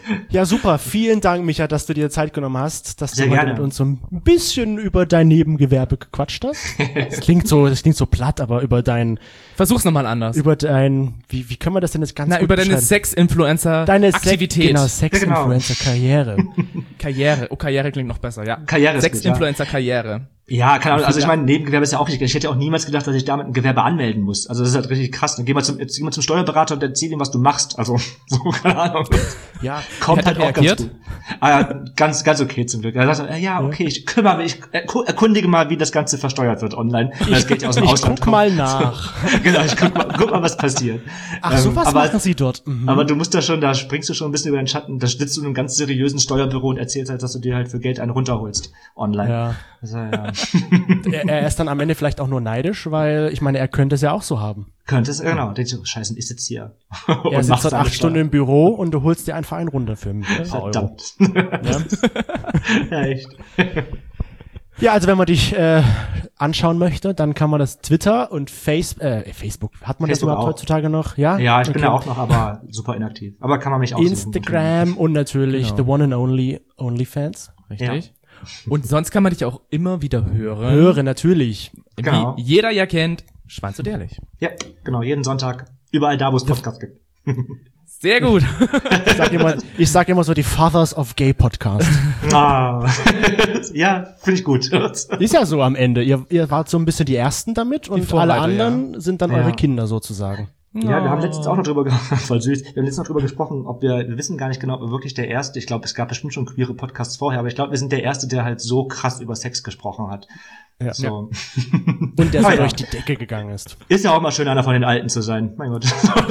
Ja, super. Vielen Dank, Micha, dass du dir Zeit genommen hast, dass Sehr du heute gerne. mit uns so ein bisschen über dein Nebengewerbe gequatscht hast. Das klingt so, das klingt so platt, aber über dein, Versuch's nochmal anders. über dein, wie, wie können wir das denn jetzt ganz Na, gut über deine beschreiben? Sex-Influencer-Aktivität. Sex, genau, Sex-Influencer-Karriere. Karriere. Oh, Karriere klingt noch besser, ja. Karriere ist gut, ja. Sex-Influencer-Karriere. Ja, keine Ahnung, also ich meine, Nebengewerbe ist ja auch nicht, ich hätte auch niemals gedacht, dass ich damit ein Gewerbe anmelden muss. Also das ist halt richtig krass. Dann geh mal zum, jetzt geh mal zum Steuerberater und erzähl ihm, was du machst. Also, so, keine Ahnung. Ja, Kommt Hat er halt auch ganz reagiert? gut. Ah, ja, ganz, ganz okay zum Glück. Er sagt, äh, ja, okay, ich kümmere mich, ich erku- erkundige mal, wie das Ganze versteuert wird online. Das geht ja aus dem ich Ausland. guck mal nach. Genau, ich guck mal, guck mal, was passiert. Ach, so Ähm, was aber, machen sie dort. Mhm. aber du musst da schon, da springst du schon ein bisschen über den Schatten. Da sitzt du in einem ganz seriösen Steuerbüro und erzählst halt, dass du dir halt für Geld einen runterholst online. Ja. Also, ja. Er, er ist dann am Ende vielleicht auch nur neidisch, weil, ich meine, er könnte es ja auch so haben. Könnte es, genau. Denkst du, scheiße, ich sitze hier. Er sitzt dort acht Stunden im Büro und du holst dir einfach einen runter für einen Euro. Verdammt. Ja? Ja, echt. Ja, also wenn man dich äh, anschauen möchte, dann kann man das Twitter und Face äh, Facebook, hat man das Facebook überhaupt auch. heutzutage noch? Ja, Ja, ich bin Okay. da auch noch, aber super inaktiv. Aber kann man mich auch Instagram und natürlich Genau. the one and only OnlyFans. Richtig. Und sonst kann man dich auch immer wieder hören. Höre natürlich. Wie Genau. jeder ja kennt, Schwanz und ehrlich. Ja, genau, jeden Sonntag. Überall da, wo es Podcasts gibt. Sehr gut. Ich sag immer, ich sag immer so die Fathers of Gay Podcast. Ah. Ja, finde ich gut. Ist ja so am Ende. Ihr, ihr wart so ein bisschen die Ersten damit und alle Vorreiter, anderen sind dann Ja. eure Kinder sozusagen. Ja, wir haben letztens auch noch drüber gesprochen, voll süß. Wir haben letztens noch drüber gesprochen, ob wir, wir wissen gar nicht genau, ob wir wirklich der Erste, ich glaube, es gab bestimmt schon queere Podcasts vorher, aber ich glaube, wir sind der Erste, der halt so krass über Sex gesprochen hat. Ja. So. Und der so Ah, ja. durch die Decke gegangen ist. Ist ja auch mal schön, einer von den Alten zu sein. Mein Gott.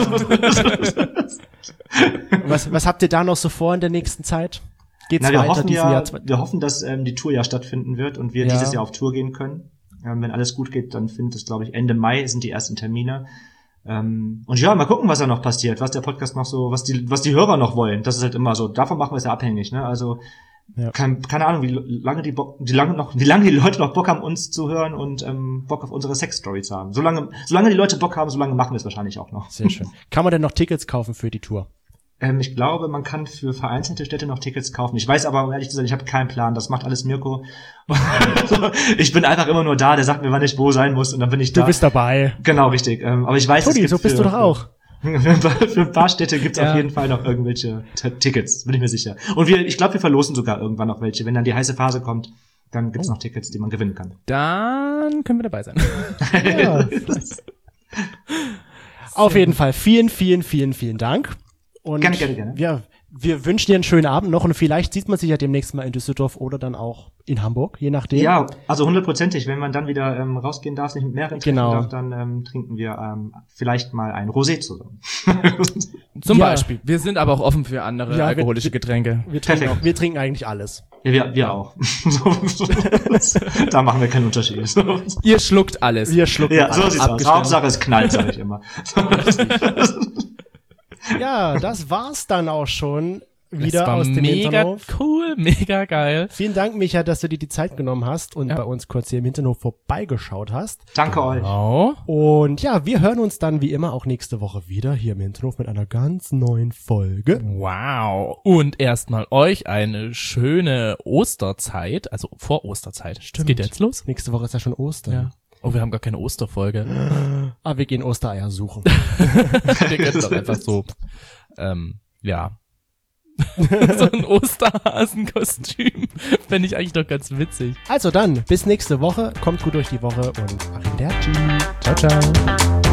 Was, was habt ihr da noch so vor in der nächsten Zeit? Geht's Na, wir weiter hoffen diesen ja, Jahr? zwe- wir hoffen, dass ähm, die Tour ja stattfinden wird und wir Ja. dieses Jahr auf Tour gehen können. Ähm, wenn alles gut geht, dann findet es, glaube ich, Ende Mai sind die ersten Termine. Ähm, und ja, mal gucken, was da noch passiert, was der Podcast noch so, was die, was die Hörer noch wollen. Das ist halt immer so. Davon machen wir es ja abhängig, ne? Also Ja. kein, keine Ahnung, wie lange die Bock, wie lange noch, wie lange die Leute noch Bock haben, uns zu hören und ähm, Bock auf unsere Sex-Story zu haben. Solange, solange die Leute Bock haben, solange machen wir es wahrscheinlich auch noch. Sehr schön. Kann man denn noch Tickets kaufen für die Tour? Ähm, ich glaube, man kann für vereinzelte Städte noch Tickets kaufen. Ich weiß aber, um ehrlich zu sein, ich habe keinen Plan. Das macht alles Mirko. Ich bin einfach immer nur da. Der sagt mir, wann ich wo sein muss, und dann bin ich da. Du bist dabei. Genau, richtig. Ähm, aber ich weiß, Toni, es gibt so bist für, du doch auch. Für, für, ein paar- für ein paar Städte gibt's Ja. auf jeden Fall noch irgendwelche T- Tickets, bin ich mir sicher. Und wir, ich glaube, wir verlosen sogar irgendwann noch welche. Wenn dann die heiße Phase kommt, dann gibt's noch Tickets, die man gewinnen kann. Dann können wir dabei sein. Ja. Auf jeden Fall vielen, vielen, vielen, vielen Dank. Und Gerne, gerne, gerne. Ja, wir wünschen dir einen schönen Abend noch und vielleicht sieht man sich ja demnächst mal in Düsseldorf oder dann auch in Hamburg, je nachdem. Ja, also hundertprozentig. Wenn man dann wieder ähm, rausgehen darf, sich mit mehreren treffen Genau. darf, dann ähm, trinken wir ähm, vielleicht mal ein Rosé zusammen. Zum Ja. Beispiel. Wir sind aber auch offen für andere Ja, wir- alkoholische Getränke. Wir trinken, Perfekt. auch, wir trinken eigentlich alles. Ja, wir, wir auch. So, da machen wir keinen Unterschied. So. Ihr schluckt alles. Wir schlucken Ja, so alles. sieht's aus. abgestimmt. Hauptsache es knallt, sag ich immer. Ja, das war's dann auch schon Das wieder war aus dem mega Hinternhof. cool, mega geil. Vielen Dank, Micha, dass du dir die Zeit genommen hast und Ja. bei uns kurz hier im Hinternhof vorbeigeschaut hast. Danke euch. Oh. Und ja, wir hören uns dann wie immer auch nächste Woche wieder hier im Hinternhof mit einer ganz neuen Folge. Wow. Und erstmal euch eine schöne Osterzeit, also vor Osterzeit. Stimmt. Es geht jetzt los? Nächste Woche ist ja schon Ostern. Ja. Oh, wir haben gar keine Osterfolge. Ah, wir gehen Ostereier suchen. Wir können doch einfach so, ähm, ja. So ein Osterhasenkostüm. Fände ich eigentlich doch ganz witzig. Also dann, bis nächste Woche. Kommt gut durch die Woche und arrivederci. Ciao, ciao.